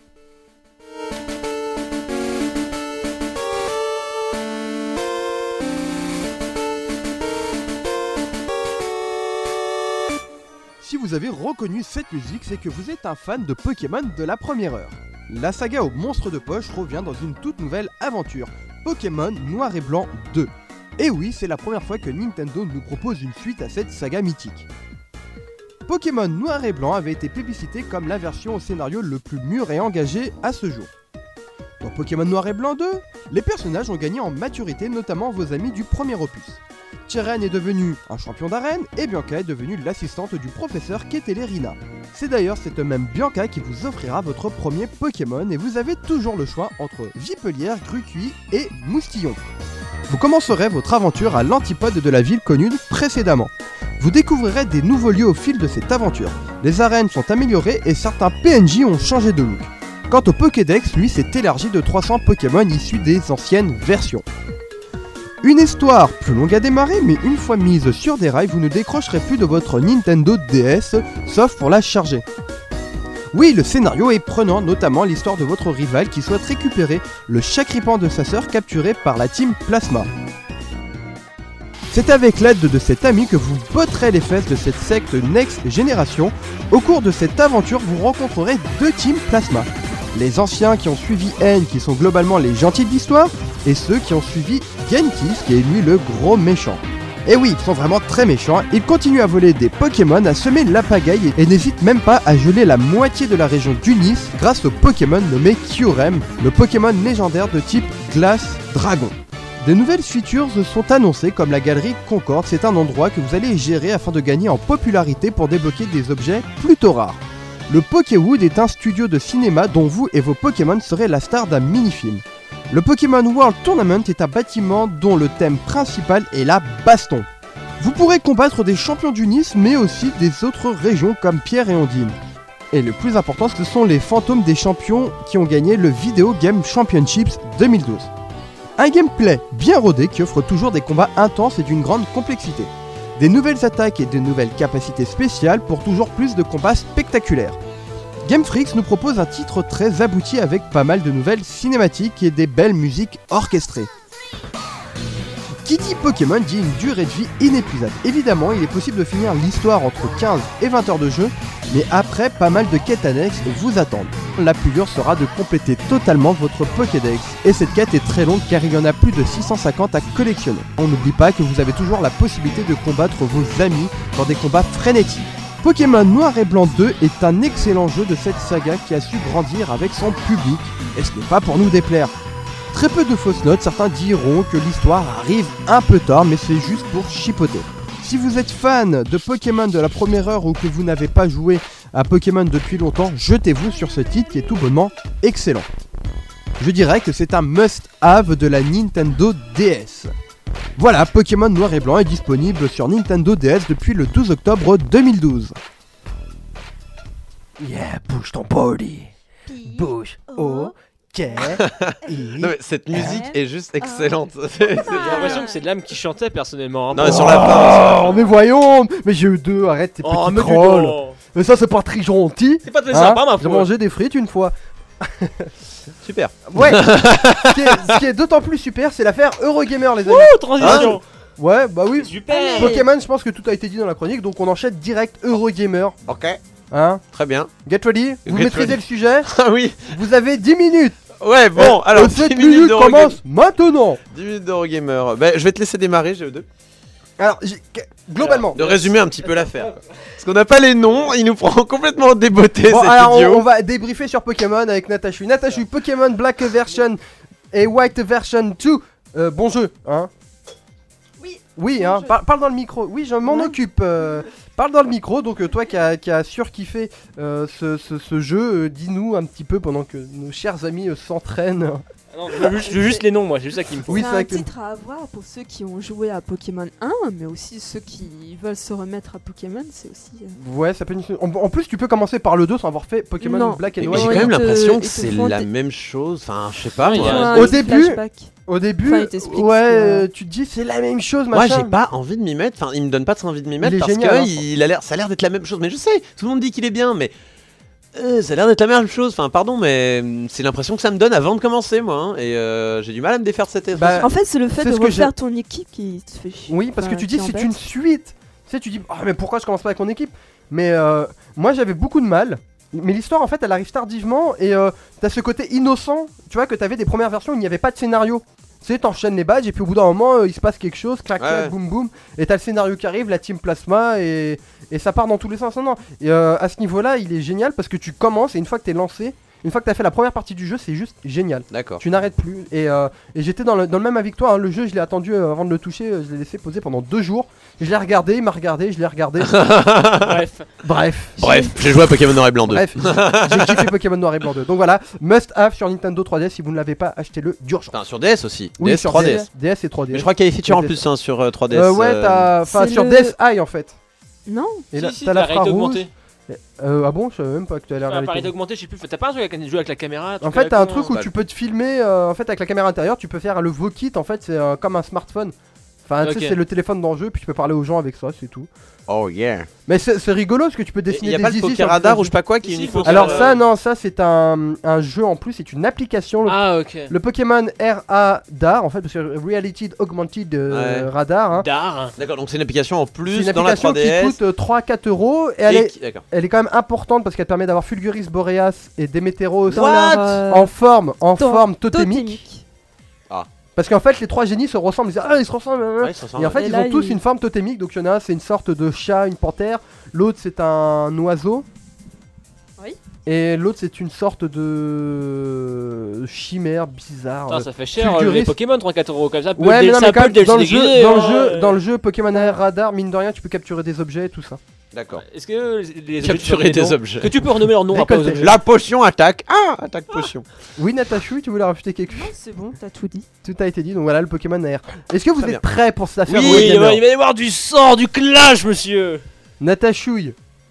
Si vous avez reconnu cette musique, c'est que vous êtes un fan de Pokémon de la première heure. La saga aux monstres de poche revient dans une toute nouvelle aventure, Pokémon Noir et Blanc deux. Et oui, c'est la première fois que Nintendo nous propose une suite à cette saga mythique. Pokémon Noir et Blanc avait été publicité comme la version au scénario le plus mûr et engagé à ce jour. Dans Pokémon Noir et Blanc deux, les personnages ont gagné en maturité, notamment vos amis du premier opus. Tyren est devenu un champion d'arène et Bianca est devenue l'assistante du professeur Ketelerina. C'est d'ailleurs cette même Bianca qui vous offrira votre premier Pokémon et vous avez toujours le choix entre Vipelière, Grucuit et Moustillon. Vous commencerez votre aventure à l'antipode de la ville connue précédemment. Vous découvrirez des nouveaux lieux au fil de cette aventure. Les arènes sont améliorées et certains P N J ont changé de look. Quant au Pokédex, lui s'est élargi de trois cents Pokémon issus des anciennes versions. Une histoire plus longue à démarrer, mais une fois mise sur des rails, vous ne décrocherez plus de votre Nintendo D S, sauf pour la charger. Oui, le scénario est prenant, notamment l'histoire de votre rival qui souhaite récupérer le Chakripan de sa sœur capturé par la team Plasma. C'est avec l'aide de cet ami que vous botterez les fesses de cette secte Next Generation. Au cours de cette aventure, vous rencontrerez deux teams Plasma. Les anciens qui ont suivi N, qui sont globalement les gentils de l'histoire, et ceux qui ont suivi Genki, qui est lui le gros méchant. Et oui, ils sont vraiment très méchants, ils continuent à voler des Pokémon, à semer la pagaille et n'hésitent même pas à geler la moitié de la région d'Unis grâce au Pokémon nommé Kyurem, le Pokémon légendaire de type Glace-Dragon. Des nouvelles features sont annoncées comme la galerie Concorde, c'est un endroit que vous allez gérer afin de gagner en popularité pour débloquer des objets plutôt rares. Le Pokéwood est un studio de cinéma dont vous et vos Pokémon seraient la star d'un mini-film. Le Pokémon World Tournament est un bâtiment dont le thème principal est la baston. Vous pourrez combattre des champions d'Unis mais aussi des autres régions comme Pierre et Ondine. Et le plus important, ce sont les fantômes des champions qui ont gagné le Video Game Championships deux mille douze. Un gameplay bien rodé qui offre toujours des combats intenses et d'une grande complexité. Des nouvelles attaques et de nouvelles capacités spéciales pour toujours plus de combats spectaculaires. Game Freak nous propose un titre très abouti avec pas mal de nouvelles cinématiques et des belles musiques orchestrées. Qui dit Pokémon dit une durée de vie inépuisable. Évidemment, il est possible de finir l'histoire entre quinze et vingt heures de jeu, mais après, pas mal de quêtes annexes vous attendent. La plus dure sera de compléter totalement votre Pokédex, et cette quête est très longue car il y en a plus de six cent cinquante à collectionner. On n'oublie pas que vous avez toujours la possibilité de combattre vos amis dans des combats frénétiques. Pokémon Noir et Blanc deux est un excellent jeu de cette saga qui a su grandir avec son public, et ce n'est pas pour nous déplaire. Très peu de fausses notes, certains diront que l'histoire arrive un peu tard, mais c'est juste pour chipoter. Si vous êtes fan de Pokémon de la première heure ou que vous n'avez pas joué à Pokémon depuis longtemps, jetez-vous sur ce titre qui est tout bonnement excellent. Je dirais que c'est un must-have de la Nintendo D S. Voilà, Pokémon Noir et Blanc est disponible sur Nintendo D S depuis le douze octobre deux mille douze. Yeah, bouge ton body. Bouge. Oh. Okay. Non, mais cette musique est juste excellente. C'est- c'est- J'ai l'impression que c'est de l'âme qui chantait personnellement. hein. Non, mais sur la fin. sur la fin. Oh, mais voyons. Mais j'ai eu deux, arrête tes Oh, petits mais dis trolls. donc. Mais ça c'est pas très gentil. C'est pas très Hein, sympa, ma J'ai foi. mangé des frites une fois. Super. Ouais. ce qui est, ce qui est d'autant plus super, c'est l'affaire Eurogamer, les amis. Oh, transition. Ouais, bah oui. Super. Pokémon, je pense que tout a été dit dans la chronique, donc on enchaîne direct Eurogamer. Ok. Hein. Très bien. Get ready. Vous Get maîtrisez ready. le sujet. Ah oui. Vous avez dix minutes. Ouais, bon, Et- alors et dix cette minutes minute d'Eurogamer. commence maintenant. dix minutes d'Eurogamer. Bah, je vais te laisser démarrer, G E deux. Alors, j'ai- globalement. De résumer un petit peu l'affaire. quoi. Parce qu'on n'a pas les noms, il nous prend complètement déboté, Bon, cet alors on, idiot. on va débriefer sur Pokémon avec Natashu. Natashu, Pokémon Black Version et White Version deux. Euh, bon jeu, hein. Oui. Oui, bon hein. jeu. Par- parle dans le micro. Oui, je m'en Ouais. occupe. euh, parle dans le micro. Donc, euh, toi qui as qui a surkiffé euh, ce, ce, ce jeu, euh, dis-nous un petit peu pendant que nos chers amis euh, s'entraînent. Ah non, je veux juste, je veux juste les noms, moi, c'est juste ça qui me faut. Oui, c'est c'est un vrai que- titre à avoir pour ceux qui ont joué à Pokémon un, mais aussi ceux qui veulent se remettre à Pokémon, c'est aussi... euh, Ouais, ça peut être une- en, en plus, tu peux commencer par le deux sans avoir fait Pokémon Non. Black and Mais Ouais, j'ai White. quand même ils te- l'impression ils que te c'est font la des- même chose. Enfin, je sais pas Ouais, il y moi. a- font Au un petit début- flashback. Au début, Enfin, il t'explique ouais, ce que- euh, tu te dis c'est la même chose, Moi, machin. j'ai pas envie de m'y mettre. Enfin, il me donne pas très envie de m'y mettre est parce génial, que hein. il a l'air, ça a l'air d'être la même chose. Mais je sais, tout le monde dit qu'il est bien, mais euh, ça a l'air d'être la même chose. Enfin, pardon, mais hum, c'est l'impression que ça me donne avant de commencer, moi. hein, et euh, j'ai du mal à me défaire de cette Bah, impression. En fait, c'est le fait c'est de ce que refaire ton équipe qui te fait chier. Oui, parce que Enfin, tu dis qui c'est embête. une suite. Tu sais, tu dis, ah mais pourquoi je commence pas avec mon équipe? Mais euh, moi j'avais beaucoup de mal. Mais l'histoire en fait elle arrive tardivement et euh, t'as ce côté innocent, tu vois, que t'avais des premières versions où il n'y avait pas de scénario. Tu sais, t'enchaînes les badges et puis au bout d'un moment euh, il se passe quelque chose, clac clac, Ouais. boum boum, et t'as le scénario qui arrive, la team plasma et, et ça part dans tous les sens. Non, non. Et euh, à ce niveau-là, il est génial parce que tu commences et une fois que t'es lancé, une fois que t'as fait la première partie du jeu, c'est juste génial. D'accord. Tu n'arrêtes plus. Et, euh, et j'étais dans le, dans le même avec toi. hein. Le jeu, je l'ai attendu euh, avant de le toucher. euh, je l'ai laissé poser pendant deux jours. Je l'ai regardé, il m'a regardé, je l'ai regardé. Bref. Bref. Bref, j'ai joué à Pokémon Noir et Blanc deux. Bref, j'ai j'ai kiffé Pokémon Noir et Blanc deux. Donc voilà, must have sur Nintendo trois D S. Si vous ne l'avez pas, achetez-le d'urgence. Enfin, sur D S aussi. Oui, D S, sur trois D S. D S et trois D S. Mais je crois qu'il y a des features en D S. plus hein, sur euh, trois D S. Euh, ouais, euh, t'as. Enfin, c'est sur le- D S i en fait. Non. Et Si, là, si, t'as la la réalité rouge. augmentée. Euh, ah bon, je savais même pas que tu allais Enfin, la Paris d'augmenter, je sais plus. T'as pas un truc avec, jouer avec la caméra En truc fait, à la t'as un con, truc où hein. tu peux te filmer. euh, en fait, avec la caméra intérieure, tu peux faire le Vokit. En fait, c'est euh, comme un smartphone. Enfin, tu Ok. sais, c'est le téléphone dans le jeu, puis tu peux parler aux gens avec ça, c'est tout. Oh yeah. Mais c'est c'est rigolo parce que tu peux Il dessiner y a des pas le zizi sur Poké le Radar visage. ou je sais pas quoi qui est Si, une faut photo. Alors Euh, ça, non, ça c'est un, un jeu en plus, c'est une application. Le, Ah, ok. le Pokémon R A D A R, en fait, parce que Reality Augmented euh, Ouais. Radar, hein, Dar. D'accord, donc c'est une application en c'est plus une dans la application trois D qui S. coûte euh, trois à quatre euros et elle et est, qui- D'accord. elle est quand même importante parce qu'elle permet d'avoir Fulguris Boreas et Demeteros Dans leur, euh, en forme, en to- forme totémique. totémique. Parce qu'en fait, les trois génies se ressemblent, ils disent ah ils se ressemblent. euh, Ouais, ça ressemble. Et en fait, Et ils là, ont tous il- une forme totémique. Donc il y en a un, c'est une sorte de chat, une panthère. L'autre, c'est un oiseau. Oui. Et l'autre, c'est une sorte de chimère bizarre. Putain, euh, ça fait cher euh, Fulguris. les Pokémon trois à quatre euros comme ça. peut- Ouais, mais non, ça mais quand peut même, le dans le, jeu, déguiser, dans, le hein. jeu, dans le jeu Pokémon Air Radar, mine de rien, tu peux capturer des objets et tout ça. D'accord. Est-ce que les objets Capturer sont des des noms objets. Que tu peux renommer leur nom après aux Récolter. objets. La potion attaque. Ah, attaque potion. Oui, Natashu, tu voulais rajouter quelque Non, chose? c'est bon, t'as tout dit. Tout a été dit, donc voilà le Pokémon Air. Est-ce que vous Très êtes bien. prêts pour cette affaire Oui, il va, il va y avoir du sang, du clash, monsieur. Natashu,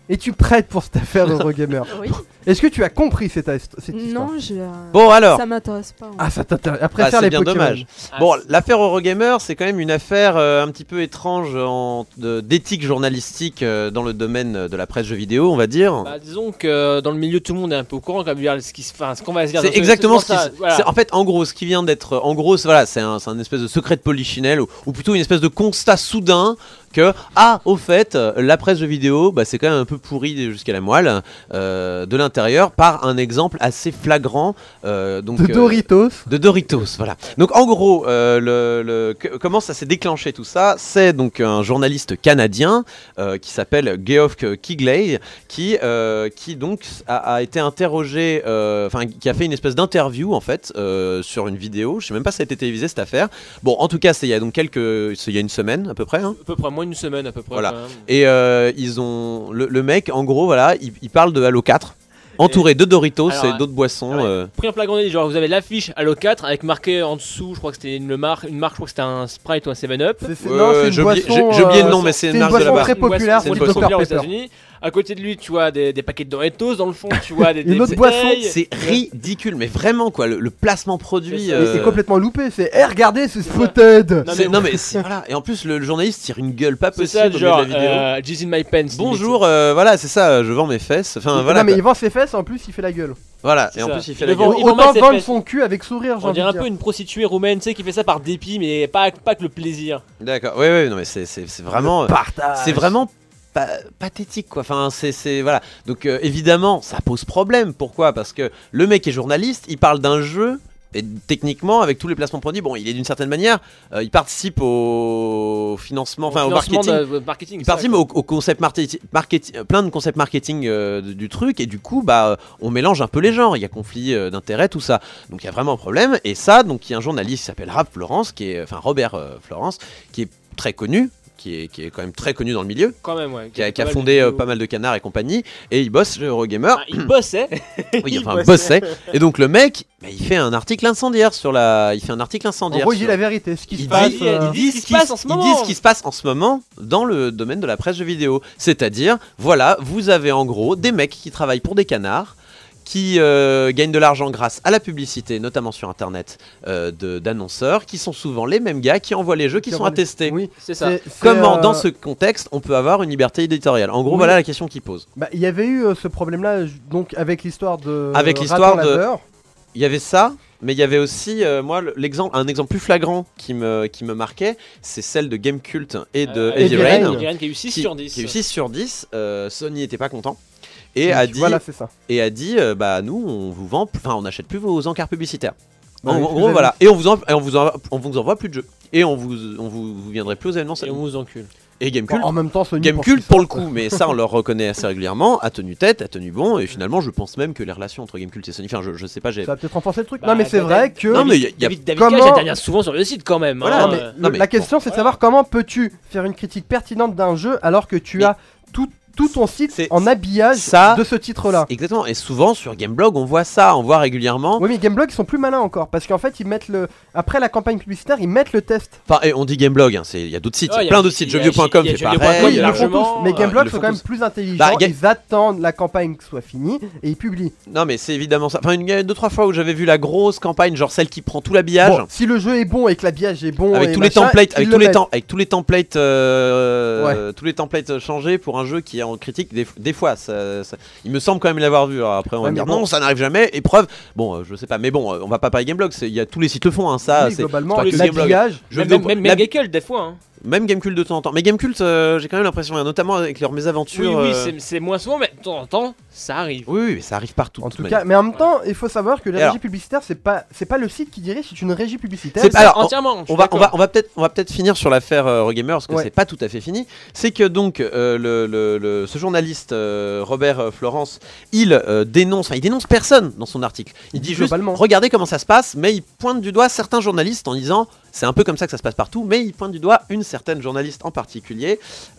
Et tu prêtes pour cette affaire Eurogamer. Oui. Est-ce que tu as compris cette, ast- cette histoire? Non, je. Bon, alors. Ça m'intéresse pas. Ah, ça t'intéresse. Après Ah, faire c'est les bien Pokémon. dommage. Bon, l'affaire Eurogamer, c'est quand même une affaire euh, un petit peu étrange en, de- d'éthique journalistique euh, dans le domaine de la presse jeux vidéo, on va dire. Bah, disons que euh, dans le milieu, tout le monde est un peu au courant quand même, ce qui se- enfin, ce qu'on va se dire. C'est Donc, exactement ce pour qui. ça, s- voilà. c'est- En fait, en gros, ce qui vient d'être. En gros, c'est- voilà, c'est un, c'est un espèce de secret de polichinelle, ou, ou plutôt une espèce de constat soudain que, ah, au fait, euh, la presse jeux vidéo, bah, c'est quand même un peu pourri jusqu'à la moelle euh, de l'intérieur, par un exemple assez flagrant. euh, donc, De euh, Doritos. De Doritos, voilà. Donc en gros, euh, le, le- que- comment ça s'est déclenché tout ça? C'est donc un journaliste canadien euh, qui s'appelle Geoff Keighley qui, euh, qui donc a, a été interrogé, euh, enfin qui a fait une espèce d'interview en fait euh, sur une vidéo. Je sais même pas si ça a été télévisé cette affaire. Bon, en tout cas, c'est il y a donc quelques, c'est il y a une semaine à peu près. Hein. À peu près moins une semaine à peu près. Voilà. quand même. Et euh, ils ont le, le mec, en gros, voilà, il, il parle de Halo quatre. Entouré de Doritos Alors, et d'autres boissons. Ouais. euh. Pris en flagrant délit, genre vous avez l'affiche Halo quatre avec marqué en dessous, je crois que c'était une marque, une marque, je crois que c'était un Sprite ou un seven up. C'est, c'est, Ouais, non, c'est une j'ai oublié- boisson. j'ai- j'ai oublié le euh, nom, mais c'est une c'est marque de boisson là-bas. très populaire, c'est c'est une du boisson docteur populaire aux Pepper. États-Unis. À côté de lui, tu vois des, des paquets de Doritos dans le fond, tu vois des, Une des autre boisson, bouteilles. C'est ridicule, mais vraiment quoi, le, le placement produit. C'est ça. Et euh, c'est complètement loupé. C'est, eh, regardez, c'est Spotted. Non, c'est- mais- non mais c'est- voilà. Et en plus le, le journaliste tire une gueule pas C'est possible ça, au milieu genre de la vidéo. euh, Jizz in my pants. Bonjour, euh, voilà, c'est ça, je vends mes fesses. Enfin Non, voilà. mais quoi. il vend ses fesses, en plus il fait la gueule. Voilà, C'est et en ça. plus il fait Il la le vend- gueule. il vend Autant mal ses vendre fesses. son cul avec sourire, j'ai On envie dirait de un dire. peu une prostituée roumaine, tu sais, qui fait ça par dépit, mais pas, pas que le plaisir. D'accord. Ouais ouais, non mais c'est c'est c'est vraiment Partage. c'est vraiment pa- pathétique quoi. Enfin c'est c'est voilà. Donc euh, évidemment, ça pose problème. Pourquoi? Parce que le mec est journaliste, il parle d'un jeu. Et techniquement, avec tous les placements produits, bon, il est d'une certaine manière, euh, il participe au financement, enfin au, financement marketing. de- de marketing, Il ça, participe quoi. au, au concept marketing, marketing, plein de concepts marketing euh, du, du truc, et du coup, bah, on mélange un peu les genres. Il y a conflit euh, d'intérêts, tout ça. Donc il y a vraiment un problème. Et ça, donc il y a un journaliste qui s'appelle Rap Florence, qui est, enfin Robert euh, Florence, qui est très connu. Qui est, qui est quand même très connu dans le milieu, Quand même, ouais. qui a, qui a Pas mal fondé de euh, vidéos. pas mal de canards et compagnie, et il bosse chez Eurogamer. Ah, il bossait. Oui, enfin, bossait. Et donc le mec, bah, il fait un article incendiaire sur la, il fait un article En incendiaire. gros, il dit sur- la vérité. Ce qui se Il passe. dit- il euh, dit- ce qui se passe en ce il moment. dit ce qui se passe en ce moment dans le domaine de la presse jeux vidéo. C'est-à-dire, voilà, vous avez en gros des mecs qui travaillent pour des canards, qui euh, gagnent de l'argent grâce à la publicité, notamment sur internet, euh, de- d'annonceurs, qui sont souvent les mêmes gars qui envoient les jeux qui Qui sont envoient les- attestés. Oui, C'est ça. c'est- c'est, Comment, euh, dans ce contexte, on peut avoir une liberté éditoriale? En gros, Oui. voilà la question qu'il pose. Bah, il y avait eu euh, ce problème-là, j- donc avec l'histoire de. Avec Raton l'histoire de- Laveur. Il y avait ça, mais il y avait aussi, euh, moi, le- l'exemple, un exemple plus flagrant qui me, qui me marquait, c'est celle de Gamecult et de Euh, Heavy Heavy Rain, Rain. Heavy Rain qui a eu six qui, sur dix. qui a eu six sur dix. euh, Sony n'était pas content. Et Oui, a dit, Voilà, c'est ça. et a dit euh, bah nous on vous vend, enfin on n'achète plus vos encarts publicitaires. Ouais, en, plus en gros jamais. voilà, et on vous, en, et on vous en- on vous envoie plus de jeux. Et on vous, on vous, vous viendrez plus aux événements. Et on vous encule. Et Gamecult, Bon, en même temps, Sony. Gamecult pour le coup, mais ça on leur reconnaît assez régulièrement, a tenu tête, a tenu bon, et finalement je pense même que les relations entre Gamecult et Sony, enfin je, je sais pas, j'ai. Ça va peut-être renforcer le truc. Bah, non, mais c'est bah, vrai David- que. Non, mais il y a- il y a- David, David comment- Cage intervient souvent sur le site quand même. Voilà, hein, Non, mais euh, le- non, mais la question, c'est de savoir comment peux-tu faire une critique pertinente d'un jeu alors que tu Mais- as tout, tout ton site C'est- en habillage ça- de ce titre-là. Exactement, et souvent sur Gameblog on voit ça, on voit régulièrement. Oui, mais Gameblog ils sont plus malins encore parce qu'en fait ils mettent le. Après la campagne publicitaire, ils mettent le test. Enfin, et on dit Gameblog, hein, c'est- il y a d'autres sites, il Ouais, y a il y a- plein d'autres sites, il y a- jeuxvieux point com il y a fait jeuxvieux point pareil. com, Oui, ils le font largement, tous. Mais euh, Gameblog ils le sont font quand même tous. plus intelligents. Bah, Ga- Ils attendent la campagne soit finie et ils publient. Non mais c'est évidemment ça. Enfin, une, il y a deux trois fois où j'avais vu la grosse campagne, genre celle qui prend tout l'habillage. Bon, si le jeu est bon et que l'habillage est bon, Avec et tous les machin, templates, ils avec le tous les mettent. temps, avec tous les templates, euh, tous les templates changés pour un jeu qui est en critique. Des, des fois, ça, ça- il me semble quand même l'avoir vu. Alors après, on va Ouais, me dire mais bon. non, ça n'arrive jamais. Épreuve. Bon, euh, je sais pas, mais bon, euh, on va pas parler Gameblog. c'est- Il y a tous les sites le font, hein, ça. Oui, c'est globalement, c'est pas que Gameblog. l'habillage. Je Même, veux- même, même, la- même Gamecult, des fois. Hein. Même Gamecult de temps en temps. Mais Gamecult, euh, j'ai quand même l'impression, hein, notamment avec leurs Oui, mésaventures. oui, euh, c'est- c'est moins souvent, mais de temps en temps, ça arrive. oui, oui, mais ça arrive partout. En de tout toute cas, manière. mais en même temps, il faut savoir que les Et alors régies publicitaires, c'est pas, c'est pas le site qui dirige, c'est une régie publicitaire. C'est- alors, entièrement. je suis On va, on d'accord. va, on va peut-être, on va peut-être finir sur l'affaire euh, Eurogamer parce que Ouais. c'est pas tout à fait fini. C'est que donc euh, le, le- le- ce journaliste euh, Robert euh, Florence, il euh, dénonce, enfin il dénonce personne dans son article. Il dit juste, Globalement. regardez comment ça se passe, mais il pointe du doigt certains journalistes en disant, c'est un peu comme ça que ça se passe partout, mais il pointe du doigt une certaine journaliste en particulier,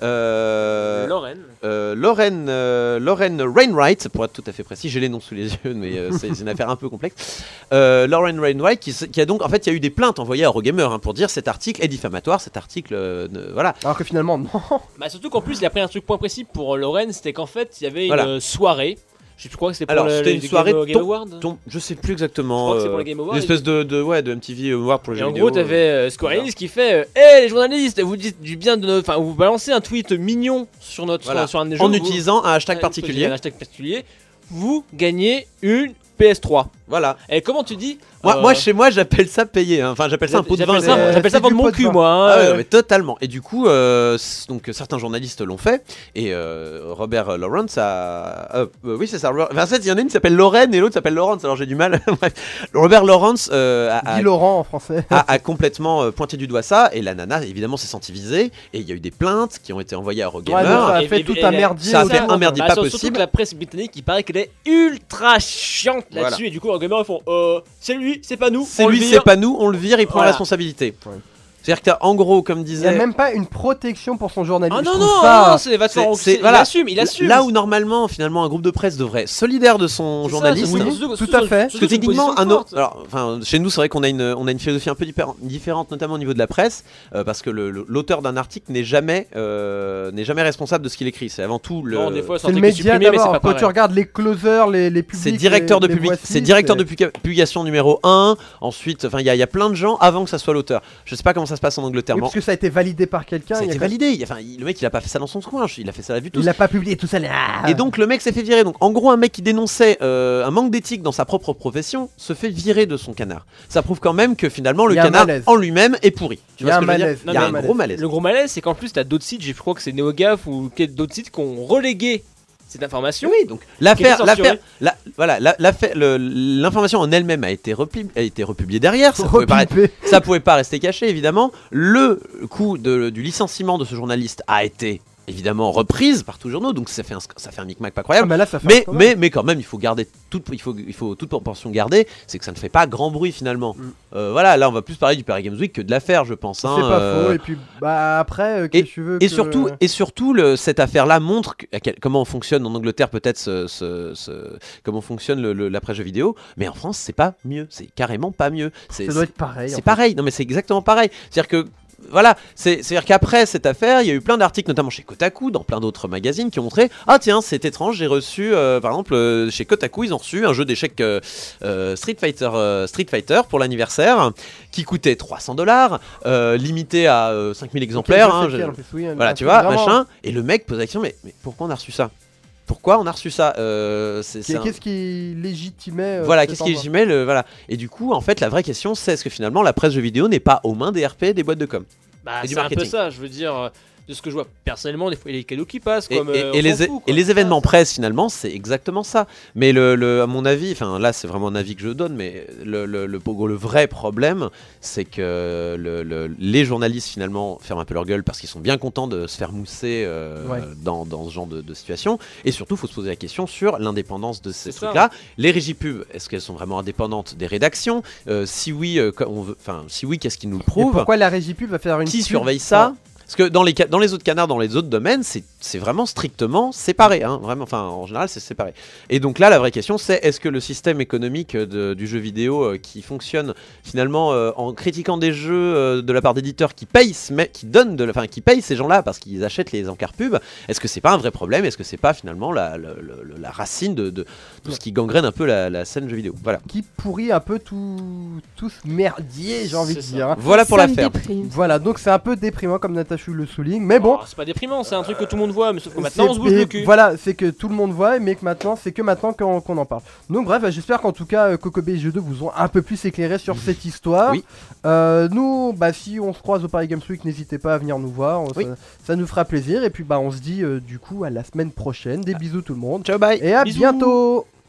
euh, Lorraine. Euh, Lorraine, euh, Lorraine Wainwright, pour être tout à fait précis, j'ai les noms sous les yeux, mais euh, c'est une affaire un peu complexe. Euh, Lorraine Wainwright, qui, qui a donc, en fait, il y a eu des plaintes envoyées à Eurogamer hein, pour dire cet article est diffamatoire, cet article, euh, ne, voilà. Alors que finalement, non. Bah surtout qu'en plus, il a pris un truc point précis pour Lorraine, c'était qu'en fait, il y avait Voilà. une soirée. Je crois que c'était pour Alors, le, c'était le une soirée Game, Game ton- Award. ton- je sais plus exactement. Je crois que c'est pour euh, le Game Award. Une espèce de, de, ouais, de M T V Award pour les Et jeux en vidéo. gros, t'avais euh, Square Enix qui fait Hé hey, les journalistes, vous dites du bien de notre. Enfin, vous balancez un tweet mignon sur, notre, Voilà. sur un des jeux. En vous- utilisant un hashtag un- particulier. Un hashtag particulier. Vous gagnez une P S trois. Voilà. Et comment tu dis Moi, euh, moi, chez moi, j'appelle ça payer. hein. Enfin, j'appelle ça un pot de vin. J'appelle ça, euh, j'appelle ça c'est vendre du mon pot de cul, vin. moi. hein. Ah ouais, ouais, totalement. Et du coup, euh, c- donc certains journalistes l'ont fait. Et euh, Robert Lawrence a. euh, euh, oui, c'est ça. Robert- Enfin, en fait, il y en a une qui s'appelle Lorraine et l'autre s'appelle Lawrence. Alors j'ai du mal. Bref. Robert Lawrence euh, a, a- Guy Laurent en français. a, a complètement euh, pointé du doigt ça. Et la nana, évidemment, s'est sentie visée. Et il y a eu des plaintes qui ont été envoyées à Ouais, Eurogamer. donc ça a Et- fait et- tout et- un et- merdier. ça a au fait monde. un merdier Bah, pas sur- Surtout possible. que la presse britannique, il paraît qu'elle est ultra chiante là-dessus. Voilà. Et du coup, les gamers ils font euh, c'est lui, c'est pas nous. C'est on le lui, vire. c'est pas nous. On le vire, il prend Voilà. la responsabilité. Ouais. C'est-à-dire que t'as, en gros, comme Il n'y a disait. même pas une protection pour son journaliste. Ah non, Je non, trouve non, ça- non, c'est va te faire c'est- enculer. c'est- Il voilà. assume, il assume. Là où normalement, finalement, un groupe de presse devrait être solidaire de son C'est ça, journaliste. c'est- Oui, surtout- tout surtout- à fait. Parce que surtout une techniquement, position un autre. forte. Alors, enfin, chez nous, c'est vrai qu'on a une, on a une philosophie un peu diffé- différente, notamment au niveau de la presse, euh, parce que le- le- l'auteur d'un article n'est jamais, euh, n'est jamais responsable de ce qu'il écrit. C'est avant tout le. Non, des fois, C'est le un truc qui est média supprimé, mais c'est d'abord. pas Quand tu pareil. regardes les closers, les, les publics. c'est directeur les- de les public, voici, c'est directeur de c'est- publica- publication numéro un. Ensuite, enfin, il y, a- il y a plein de gens avant que ça soit l'auteur. Je sais pas comment ça se passe en Angleterre. Oui, mais parce que ça a été validé par quelqu'un. ça a il y été a- validé. Il- Enfin, il- le mec, il a pas fait ça dans son coin. Il a fait ça à la vue de tous. Il n'a pas publié tout ça. là. Et donc le mec s'est fait virer. Donc en gros, un mec qui dénonçait euh, un manque d'éthique dans sa propre profession se fait virer de son canard. Ça prouve quand même que finalement le Il y a un canard malaise. en lui-même est pourri. Tu Il y vois a ce un que je veux dire malaise. Il y a Non, un mais gros malaise. Le gros malaise, c'est qu'en plus, t'as d'autres sites, je crois que c'est NeoGaf ou quel- d'autres sites qui ont relégué cette information. Oui, donc l'affaire, Qui était l'affaire, censurée. la- voilà, la- l'affaire- le- l'information en elle-même a été, repli- a été republiée derrière. Ça pouvait, pas, Repipé. ça pouvait pas rester caché, évidemment. Le coup de- du licenciement de ce journaliste a été évidemment reprise par tous les journaux, donc ça fait un, sc- ça fait un micmac pas Ah, croyable. mais là, ça fait Mais, un scandale. mais, mais quand même, il faut garder toute, il faut, il faut toute proportion garder, c'est que ça ne fait pas grand bruit finalement. Mm. Euh, voilà, là on va plus parler du Paris Games Week que de l'affaire, je pense. hein, C'est pas euh, faux. Et puis, bah après, euh, qu'est-ce que tu veux Et que- surtout, et surtout le, cette affaire-là montre que- à quel- comment fonctionne en Angleterre peut-être ce, ce- ce- comment fonctionne le, le- l'après-jeu vidéo, mais en France c'est pas mieux, c'est carrément pas mieux. C'est, ça doit c'est- être pareil. c'est en fait. pareil, non mais c'est exactement pareil. C'est-à-dire que voilà, c'est, c'est-à-dire qu'après cette affaire, il y a eu plein d'articles, notamment chez Kotaku, dans plein d'autres magazines, qui ont montré ah tiens c'est étrange, j'ai reçu, euh, par exemple euh, chez Kotaku, ils ont reçu un jeu d'échecs euh, euh, Street Fighter, euh, Street Fighter pour l'anniversaire, qui coûtait trois cents dollars, limité à euh, cinq mille exemplaires. Ok, je hein, sais je- lequel, en plus, oui, un- voilà, un tu truc vois, vraiment- machin. Et le mec pose la question, mais, mais pourquoi on a reçu ça Pourquoi on a reçu ça Euh, c'est, c'est un- Qu'est-ce qui légitimait euh, Voilà, cet qu'est-ce qui est envoi légitimé le, voilà. Et du coup, en fait, la vraie question, c'est est-ce que finalement la presse jeux vidéo n'est pas aux mains des R P, des boîtes de com Bah, Et du c'est un peu marketing. ça, je veux dire, euh, de ce que je vois personnellement, des fois il y a des cadeaux qui passent. Et, Comme, et- euh, et on les, s'en fout, quoi. et les C'est événements ça, presse, finalement, c'est exactement ça. Mais le, le- à mon avis, enfin là, c'est vraiment un avis que je donne, mais le, le, le, le- le vrai problème, c'est que le, le- les journalistes, finalement, ferment un peu leur gueule parce qu'ils sont bien contents de se faire mousser euh, Ouais. dans, dans ce genre de, de situation. Et surtout, il faut se poser la question sur l'indépendance de ces C'est ça. trucs-là. Les régies pub, est-ce qu'elles sont vraiment indépendantes des rédactions Euh, Si oui, euh, quand on veut- enfin, si oui, qu'est-ce qu'ils nous le Et prouvent pourquoi la régie pub va faire une Qui pub surveille ça Parce que dans les, ca- dans les autres canards, dans les autres domaines, c'est, c'est vraiment strictement séparé. Hein, vraiment, enfin, en général, c'est séparé. Et donc là, la vraie question, c'est est-ce que le système économique de- du jeu vidéo euh, qui fonctionne finalement euh, en critiquant des jeux euh, de la part d'éditeurs qui payent, ce mec- qui donnent, de la- enfin, qui payent ces gens-là parce qu'ils achètent les encarts pub, est-ce que c'est pas un vrai problème Est-ce que c'est pas finalement la, la, la- la racine de, de tout ce qui gangrène un peu la, la scène jeu vidéo Voilà. Qui pourrit un peu tout, tout ce merdier, j'ai envie de C'est ça. dire. hein. Voilà pour Ça me l'affaire. déprime. Voilà, donc c'est un peu déprimant comme Natachu le souligne, mais bon. Oh, c'est pas déprimant, c'est un truc que tout le monde voit, mais sauf que maintenant c'est- on se bouge et le cul. Voilà, c'est que tout le monde voit, mais que maintenant, c'est que maintenant qu'on qu'on en parle. Donc bref, j'espère qu'en tout cas, euh, Kokobé et Jeux deux vous ont un peu plus éclairé sur cette histoire. Oui. Euh, nous, bah si on se croise au Paris Games Week, n'hésitez pas à venir nous voir, on- Oui. ça, ça nous fera plaisir. Et puis bah on se dit euh, du coup à la semaine prochaine. Des bisous tout le monde. Ciao, bye Et à Bisous. bientôt.